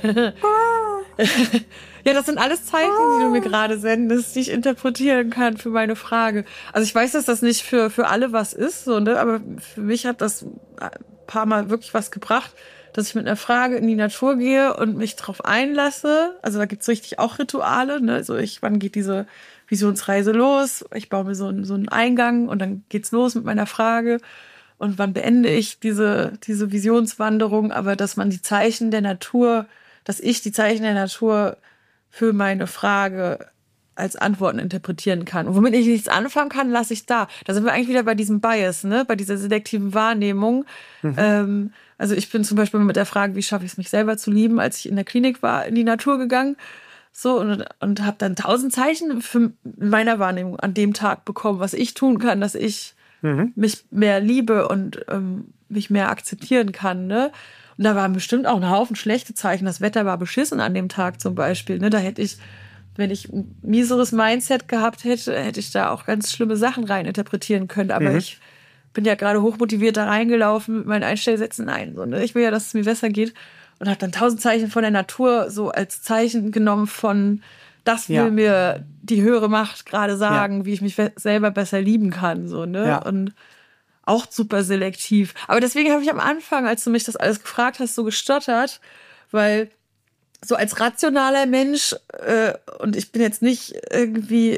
ja, das sind alles Zeichen, die du mir gerade sendest, die ich interpretieren kann für meine Frage. Also ich weiß, dass das nicht für, für alle was ist, so, ne, aber für mich hat das ein paar Mal wirklich was gebracht, dass ich mit einer Frage in die Natur gehe und mich drauf einlasse. Also da gibt's richtig auch Rituale, ne, also ich, wann geht diese Visionsreise los? Ich baue mir so einen, so einen Eingang und dann geht's los mit meiner Frage. Und wann beende ich diese, diese Visionswanderung? Aber dass man die Zeichen der Natur, dass ich die Zeichen der Natur für meine Frage als Antworten interpretieren kann. Und womit ich nichts anfangen kann, lasse ich da. Da sind wir eigentlich wieder bei diesem Bias, ne? Bei dieser selektiven Wahrnehmung. Mhm. Ähm, also ich bin zum Beispiel mit der Frage, wie schaffe ich es, mich selber zu lieben, als ich in der Klinik war, in die Natur gegangen. So, und, und habe dann tausend Zeichen für meiner Wahrnehmung an dem Tag bekommen, was ich tun kann, dass ich mhm. mich mehr liebe und ähm, mich mehr akzeptieren kann, ne? Und da waren bestimmt auch ein Haufen schlechte Zeichen. Das Wetter war beschissen an dem Tag zum Beispiel, ne? Da hätte ich, wenn ich ein mieseres Mindset gehabt hätte, hätte ich da auch ganz schlimme Sachen rein interpretieren können. Aber mhm. ich bin ja gerade hochmotiviert da reingelaufen mit meinen Einstellsätzen. Nein, so, ne? Ich will ja, dass es mir besser geht. Und habe dann tausend Zeichen von der Natur so als Zeichen genommen von, das will ja. mir die höhere Macht gerade sagen, ja. wie ich mich selber besser lieben kann. So, ne? Ja. Und auch super selektiv. Aber deswegen habe ich am Anfang, als du mich das alles gefragt hast, so gestottert, weil so als rationaler Mensch, äh, und ich bin jetzt nicht irgendwie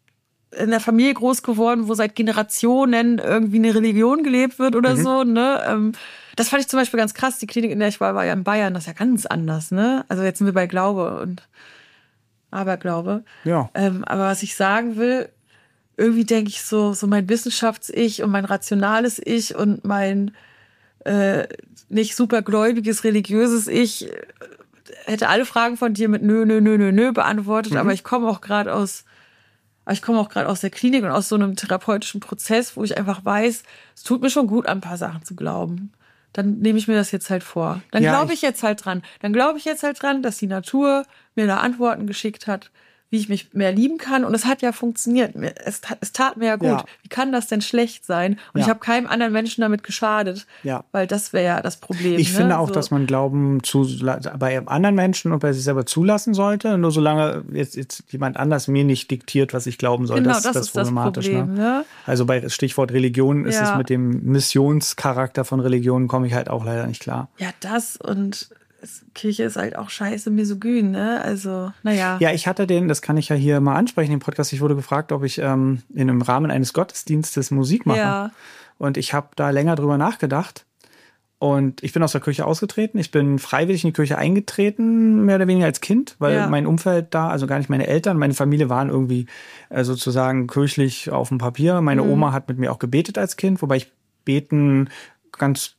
in einer Familie groß geworden, wo seit Generationen irgendwie eine Religion gelebt wird oder mhm. so, ne? Ähm, das fand ich zum Beispiel ganz krass. Die Klinik, in der ich war, war ja in Bayern. Das ist ja ganz anders, ne? Also jetzt sind wir bei Glaube und Aberglaube. Ja. Ähm, aber was ich sagen will, irgendwie denke ich so, so mein Wissenschafts-Ich und mein rationales Ich und mein äh, nicht super gläubiges, religiöses Ich hätte alle Fragen von dir mit nö, nö, nö, nö, nö beantwortet. Mhm. Aber ich komme auch gerade aus Aber ich komme auch gerade aus der Klinik und aus so einem therapeutischen Prozess, wo ich einfach weiß, es tut mir schon gut, an ein paar Sachen zu glauben. Dann nehme ich mir das jetzt halt vor. Dann ja, glaube ich jetzt halt dran. Dann glaube ich jetzt halt dran, dass die Natur mir da Antworten geschickt hat, wie ich mich mehr lieben kann. Und es hat ja funktioniert. Es, es tat mir ja gut. Ja. Wie kann das denn schlecht sein? Und ja. ich habe keinem anderen Menschen damit geschadet. Ja. Weil das wäre ja das Problem. Ich ne? finde auch, so. dass man Glauben zu, bei anderen Menschen und bei sich selber zulassen sollte. Nur solange jetzt, jetzt jemand anders mir nicht diktiert, was ich glauben soll. Genau, das, das, das ist das problematisch. Problem. Ne? Ne? Also bei Stichwort Religion ist ja. es mit dem Missionscharakter von Religionen komme ich halt auch leider nicht klar. Ja, das und Kirche ist halt auch scheiße misogyn, ne? Also, naja. Ja, ich hatte den, das kann ich ja hier mal ansprechen, im Podcast, ich wurde gefragt, ob ich ähm, in einem Rahmen eines Gottesdienstes Musik mache. Ja. Und ich habe da länger drüber nachgedacht. Und ich bin aus der Kirche ausgetreten. Ich bin freiwillig in die Kirche eingetreten, mehr oder weniger als Kind, weil ja. mein Umfeld da, also gar nicht meine Eltern, meine Familie waren irgendwie äh, sozusagen kirchlich auf dem Papier. Meine mhm. Oma hat mit mir auch gebetet als Kind, wobei ich Beten ganz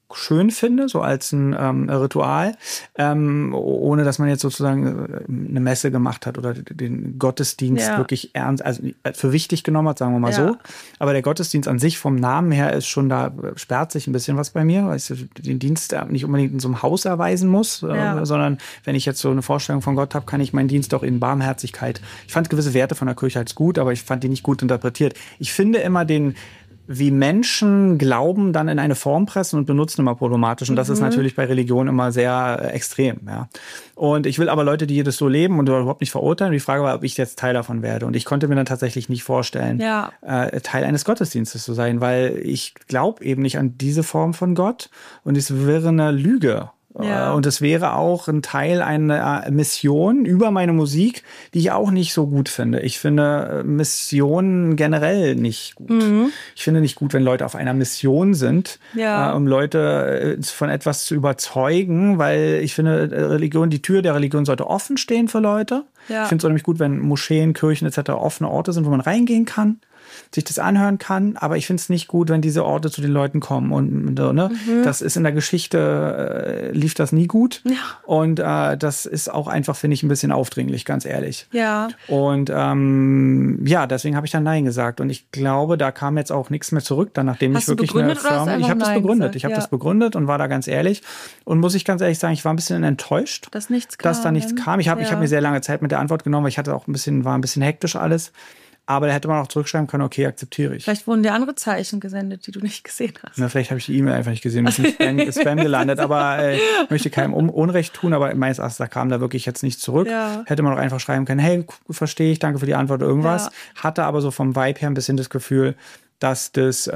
schön finde, so als ein ähm, Ritual, ähm, ohne dass man jetzt sozusagen eine Messe gemacht hat oder den Gottesdienst Ja. wirklich ernst, also für wichtig genommen hat, sagen wir mal Ja. so. Aber der Gottesdienst an sich vom Namen her ist schon, da sperrt sich ein bisschen was bei mir, weil ich den Dienst nicht unbedingt in so einem Haus erweisen muss, Ja. äh, sondern wenn ich jetzt so eine Vorstellung von Gott habe, kann ich meinen Dienst auch in Barmherzigkeit. Ich fand gewisse Werte von der Kirche als gut, aber ich fand die nicht gut interpretiert. Ich finde immer den wie Menschen Glauben dann in eine Form pressen und benutzen immer problematisch. Und das ist natürlich bei Religion immer sehr äh, extrem. Ja. Und ich will aber Leute, die das so leben und überhaupt nicht verurteilen. Die Frage war, ob ich jetzt Teil davon werde. Und ich konnte mir dann tatsächlich nicht vorstellen, Ja. äh, Teil eines Gottesdienstes zu sein, weil ich glaube eben nicht an diese Form von Gott. Und es wäre eine Lüge. Ja. Und es wäre auch ein Teil einer Mission über meine Musik, die ich auch nicht so gut finde. Ich finde Missionen generell nicht gut. Mhm. Ich finde nicht gut, wenn Leute auf einer Mission sind, Ja. äh, um Leute äh, von etwas zu überzeugen, weil ich finde, Religion, die Tür der Religion sollte offen stehen für Leute. Ja. Ich finde es auch nämlich gut, wenn Moscheen, Kirchen et cetera offene Orte sind, wo man reingehen kann, sich das anhören kann, aber ich finde es nicht gut, wenn diese Orte zu den Leuten kommen und so, ne? Mhm. Das ist in der Geschichte, äh, lief das nie gut Ja. und äh, das ist auch einfach, finde ich, ein bisschen aufdringlich, ganz ehrlich. Ja. Und ähm, ja, deswegen habe ich dann Nein gesagt und ich glaube, da kam jetzt auch nichts mehr zurück, dann nachdem Hast ich du wirklich begründet eine oder hast du Firma, ich einfach habe das Nein begründet, gesagt? ich habe Ja. das begründet und war da ganz ehrlich und muss ich ganz ehrlich sagen, ich war ein bisschen enttäuscht, Dass nichts kam. dass da nichts kam. Ich habe ich Ja. habe mir sehr lange Zeit mit der Antwort genommen, weil ich hatte auch ein bisschen, war ein bisschen hektisch alles. Aber da hätte man auch zurückschreiben können, okay, akzeptiere ich. Vielleicht wurden dir andere Zeichen gesendet, die du nicht gesehen hast. Na, vielleicht habe ich die E-Mail einfach nicht gesehen, ist in Spam, Spam gelandet. Aber äh, ich möchte keinem um, Unrecht tun, aber meines Erachtens, da kam da wirklich jetzt nicht zurück. Ja. Hätte man auch einfach schreiben können, hey, verstehe ich, danke für die Antwort, irgendwas. Ja. Hatte aber so vom Vibe her ein bisschen das Gefühl, dass das, äh,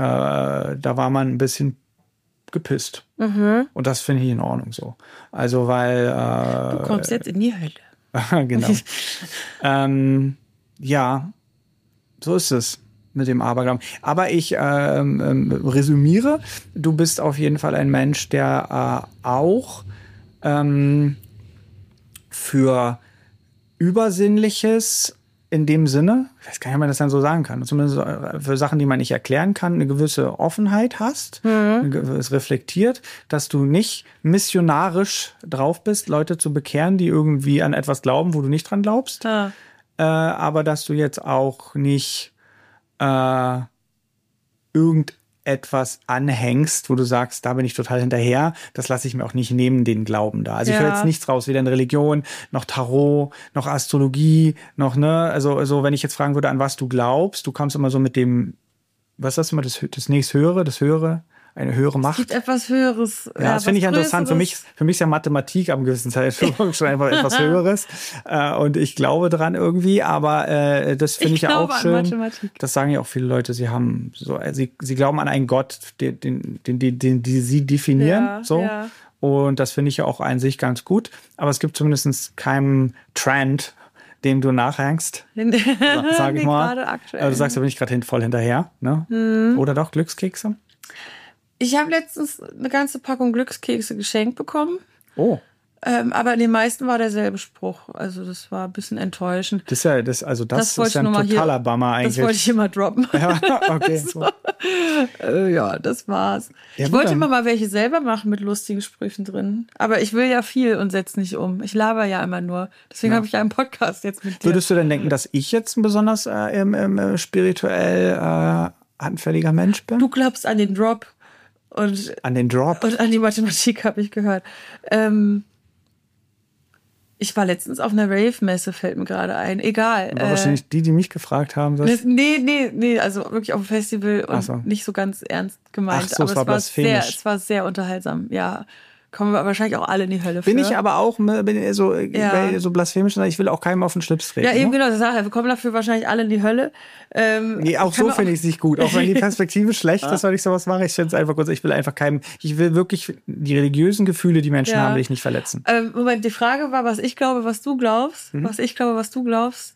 da war man ein bisschen gepisst. Mhm. Und das finde ich in Ordnung so. Also, weil... Äh, Du kommst jetzt in die Hölle. genau. ähm, ja, so ist es mit dem Aberglauben. Aber ich ähm, ähm, resümiere, du bist auf jeden Fall ein Mensch, der äh, auch ähm, für Übersinnliches in dem Sinne, ich weiß gar nicht, ob man das dann so sagen kann, zumindest für Sachen, die man nicht erklären kann, eine gewisse Offenheit hast, mhm. es reflektiert, dass du nicht missionarisch drauf bist, Leute zu bekehren, die irgendwie an etwas glauben, wo du nicht dran glaubst. Ja. Äh, aber dass du jetzt auch nicht äh, irgendetwas anhängst, wo du sagst, da bin ich total hinterher, das lasse ich mir auch nicht nehmen, den Glauben da. Also Ja. ich höre jetzt nichts raus, weder in Religion, noch Tarot, noch Astrologie, noch, ne, also, also wenn ich jetzt fragen würde, an was du glaubst, du kommst immer so mit dem, was ist das immer, das, das nächsthöhere, das höhere, eine höhere Es Macht. gibt etwas Höheres. Ja, das finde ich was interessant. Für Größeres. mich, für mich ist ja Mathematik am gewissen Zeitpunkt schon einfach etwas Höheres. Äh, und ich glaube dran irgendwie, aber äh, das finde ich, Ich ja auch glaube an schön. Mathematik. Das sagen ja auch viele Leute, sie haben so, äh, sie, sie glauben an einen Gott, den, den, den, den, den die sie definieren. Ja, so. ja. Und das finde ich ja auch an sich ganz gut. Aber es gibt zumindest keinen Trend, dem du nachhängst, sag ich Nee, mal. gerade aktuell. Also du sagst, da bin ich gerade voll hinterher. Ne? Mhm. Oder doch Glückskekse? Ich habe letztens eine ganze Packung Glückskekse geschenkt bekommen. Oh. Ähm, aber in den meisten war derselbe Spruch. Also das war ein bisschen enttäuschend. Das ist ja, das, also das, Das wollte ist ja ich ein nur mal hier- totaler Bummer eigentlich. Das wollte ich immer droppen. Ja, okay. So. äh, ja, das war's. Ja, ich gut, wollte dann. immer mal welche selber machen mit lustigen Sprüchen drin. Aber ich will ja viel und setz nicht um. Ich laber ja immer nur. Deswegen Ja. habe ich ja einen Podcast jetzt mit dir. Würdest du denn denken, dass ich jetzt ein besonders äh, ähm, ähm, spirituell äh, anfälliger Mensch bin? Du glaubst an den Drop und, An den Drop? und an die Mathematik, habe ich gehört. Ähm, ich war letztens auf einer Rave-Messe, fällt mir gerade ein. Egal. War wahrscheinlich die, die mich gefragt haben. Das Das, nee, nee, nee, also wirklich auf dem Festival und Ach so. nicht so ganz ernst gemeint. Ach so, aber es war es war sehr, blasphemisch. es war sehr unterhaltsam. Ja, kommen wir wahrscheinlich auch alle in die Hölle für. bin ich aber auch ne, bin ich so, Ja. weil so blasphemisch, ich will auch keinem auf den Schlips treten. Ja, eben ne? genau, das sage ich. Wir kommen dafür wahrscheinlich alle in die Hölle. Ähm, Nee, auch ich kann so mir finde ich es nicht gut. Auch wenn die Perspektive schlecht ist, weil ich sowas mache. Ich finde es einfach kurz, ich will einfach keinem, ich will wirklich die religiösen Gefühle, die Menschen Ja. haben, will ich nicht verletzen. Ähm, Moment, die Frage war, was ich glaube, was du glaubst. Mhm. Was ich glaube, was du glaubst.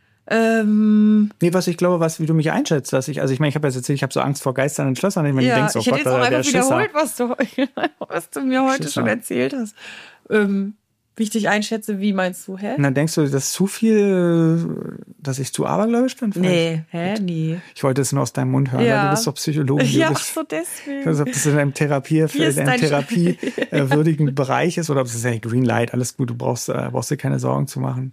Ähm, Nee, was ich glaube, was, wie du mich einschätzt, dass ich, also ich meine, ich habe jetzt erzählt, ich habe so Angst vor Geistern in Schlössern. Ich meine, ja, du denkst, oh ich hätte Gott, jetzt auch der, der einfach Schisser. wiederholt, was du, was du mir heute Schisser. schon erzählt hast. Ähm, wie ich dich einschätze, wie meinst du, hä? Und dann denkst du, das ist zu viel, dass ich zu abergläubisch bin? Vielleicht? Nee, hä, nee. Ich wollte es nur aus deinem Mund hören, Ja. weil du bist doch Psychologin. Ja, du ach bist, so deswegen. also, ob das in einem Therapie, Hier ist in einem dein therapiewürdigen Bereich ist oder ob es hey, Green Light, alles gut, du brauchst, äh, brauchst dir keine Sorgen zu machen.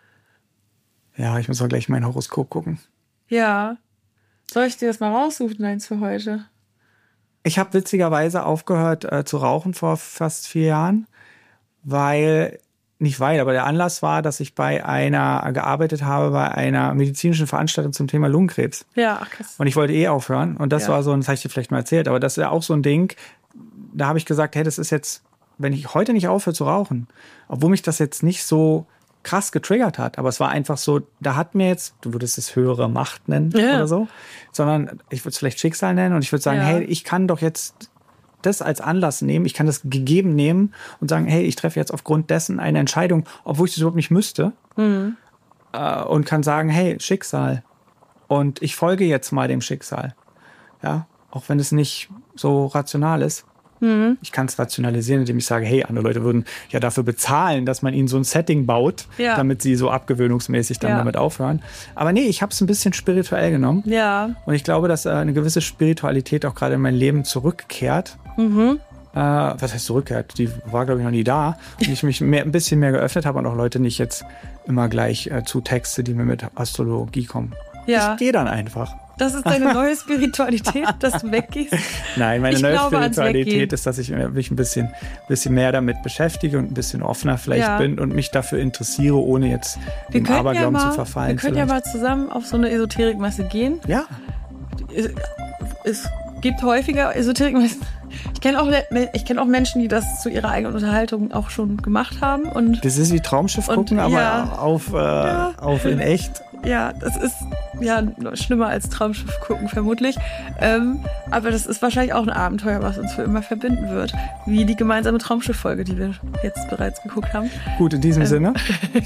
Ja, ich muss auch gleich mein Horoskop gucken. Ja. Soll ich dir das mal raussuchen, eins für heute? Ich habe witzigerweise aufgehört äh, zu rauchen vor fast vier Jahren, weil, nicht weil, aber der Anlass war, dass ich bei einer, gearbeitet habe bei einer medizinischen Veranstaltung zum Thema Lungenkrebs. Ja, ach krass. Und ich wollte eh aufhören. Und das Ja. war so, und das habe ich dir vielleicht mal erzählt, aber das ist ja auch so ein Ding, da habe ich gesagt, hey, das ist jetzt, wenn ich heute nicht aufhöre zu rauchen, obwohl mich das jetzt nicht so krass getriggert hat, aber es war einfach so, da hat mir jetzt, du würdest es höhere Macht nennen Ja. oder so, sondern ich würde es vielleicht Schicksal nennen und ich würde sagen, Ja. hey, ich kann doch jetzt das als Anlass nehmen, ich kann das gegeben nehmen und sagen, hey, ich treffe jetzt aufgrund dessen eine Entscheidung, obwohl ich das überhaupt nicht müsste, Mhm. äh, und kann sagen, hey, Schicksal, und ich folge jetzt mal dem Schicksal, ja, auch wenn es nicht so rational ist. Mhm. Ich kann es rationalisieren, indem ich sage, hey, andere Leute würden ja dafür bezahlen, dass man ihnen so ein Setting baut, Ja. damit sie so abgewöhnungsmäßig dann Ja. damit aufhören. Aber nee, ich habe es ein bisschen spirituell genommen. Ja. Und ich glaube, dass äh, eine gewisse Spiritualität auch gerade in mein Leben zurückkehrt. Mhm. Äh, was heißt zurückkehrt? Die war, glaube ich, noch nie da. Und ich mich mehr, ein bisschen mehr geöffnet habe und auch Leute nicht jetzt immer gleich äh, zu Texte, die mir mit Astrologie kommen. Ja. Ich gehe dann einfach. Das ist deine neue Spiritualität, dass du weggehst. Nein, meine Ich neue glaube ans Weggehen. Spiritualität ist, dass ich mich ein bisschen, bisschen mehr damit beschäftige und ein bisschen offener vielleicht Ja. bin und mich dafür interessiere, ohne jetzt Wir dem können, ja Aberglauben mal, zu verfallen. wir können ja vielleicht. mal zusammen auf so eine Esoterikmesse gehen. Ja, Es, es gibt häufiger Esoterikmessen. Ich kenne auch, ich kenn auch Menschen, die das zu ihrer eigenen Unterhaltung auch schon gemacht haben. Und das ist wie Traumschiff Und, gucken, aber ja. auf, äh, Ja. auf in echt. ja, das ist ja noch schlimmer als Traumschiff gucken, vermutlich. Ähm, aber das ist wahrscheinlich auch ein Abenteuer, was uns für immer verbinden wird. Wie die gemeinsame Traumschiff-Folge, die wir jetzt bereits geguckt haben. Gut, in diesem Ähm. Sinne.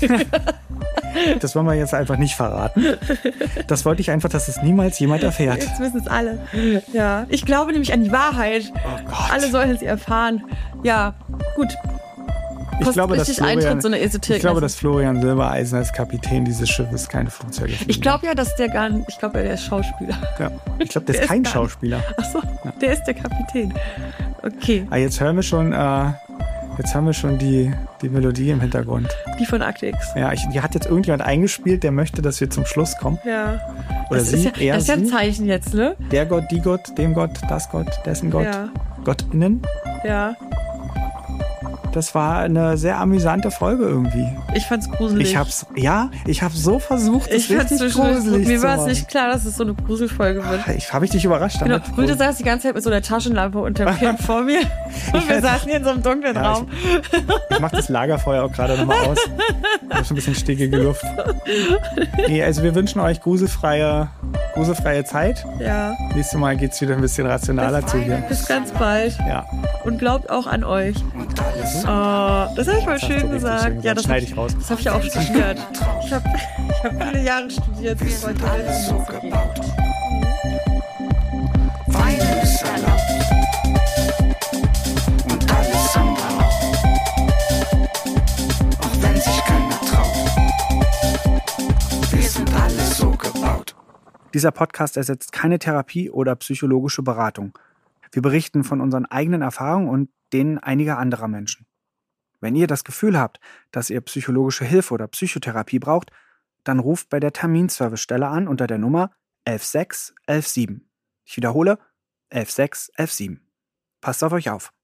Das wollen wir jetzt einfach nicht verraten. Das wollte ich einfach, dass es niemals jemand erfährt. Jetzt wissen es alle. Ja, ich glaube nämlich an die Wahrheit. Oh Gott. Alle sollen sie erfahren. Ja, gut. Ich Kostet glaube, dass richtig Florian, Eintritt, so eine Esoterik. ich glaube, dass Florian Silbereisen als Kapitän dieses Schiffes keine Flugzeuge fliegt. Ich glaube ja, dass der gar nicht, ich glaube ja, der ist Schauspieler. Ja. Ich glaube, der, Der ist kein ist gar nicht- Schauspieler. Ach so, der ist der Kapitän. Okay, Ah, jetzt hören wir schon, äh, jetzt haben wir schon die, die Melodie im Hintergrund. die von Akte X. Ja, ich, die hat jetzt irgendjemand eingespielt, der möchte, dass wir zum Schluss kommen. Ja. Oder das sie, ist ja, er, das ist ja ein sie. Zeichen jetzt, ne? Der Gott, die Gott, dem Gott, das Gott, dessen Gott, Ja. Gottinnen. Ja. Das war eine sehr amüsante Folge irgendwie. Ich fand's gruselig. Ich hab's, ja, ich habe so versucht, ich es fand's richtig zwischendurch- gruselig Mir zu war es machen. nicht klar, dass es so eine Gruselfolge wird. Ich, habe ich dich überrascht Genau, damit? Rüde saß die ganze Zeit mit so einer Taschenlampe unterm Kinn vor mir. Und wir saßen hier in so einem dunklen Ja, Raum. Ich mache das Lagerfeuer auch gerade nochmal aus. Ich habe schon ein bisschen stickige Luft. Nee, also wir wünschen euch gruselfreie, gruselfreie Zeit. Ja. Nächstes Mal geht's wieder ein bisschen rationaler zu hier. Bis ganz bald. Ja. Und glaubt auch an euch. Und alles Oh, das habe ich mal hast du schön richtig gesagt. schön Ja, gesagt. das Schneide hab ich raus. Das habe ich auch studiert. Ich habe ich hab viele Jahre studiert. Wir sind alle so gebaut. Weinen ist erlaubt. Und alles andere auch. Auch wenn sich keiner traut. Wir sind alle so gebaut. Dieser Podcast ersetzt keine Therapie oder psychologische Beratung. Wir berichten von unseren eigenen Erfahrungen und denen einiger anderer Menschen. Wenn ihr das Gefühl habt, dass ihr psychologische Hilfe oder Psychotherapie braucht, dann ruft bei der Terminservicestelle an unter der Nummer elf sechs elf sieben. Ich wiederhole, elf sechs elf sieben. Passt auf euch auf.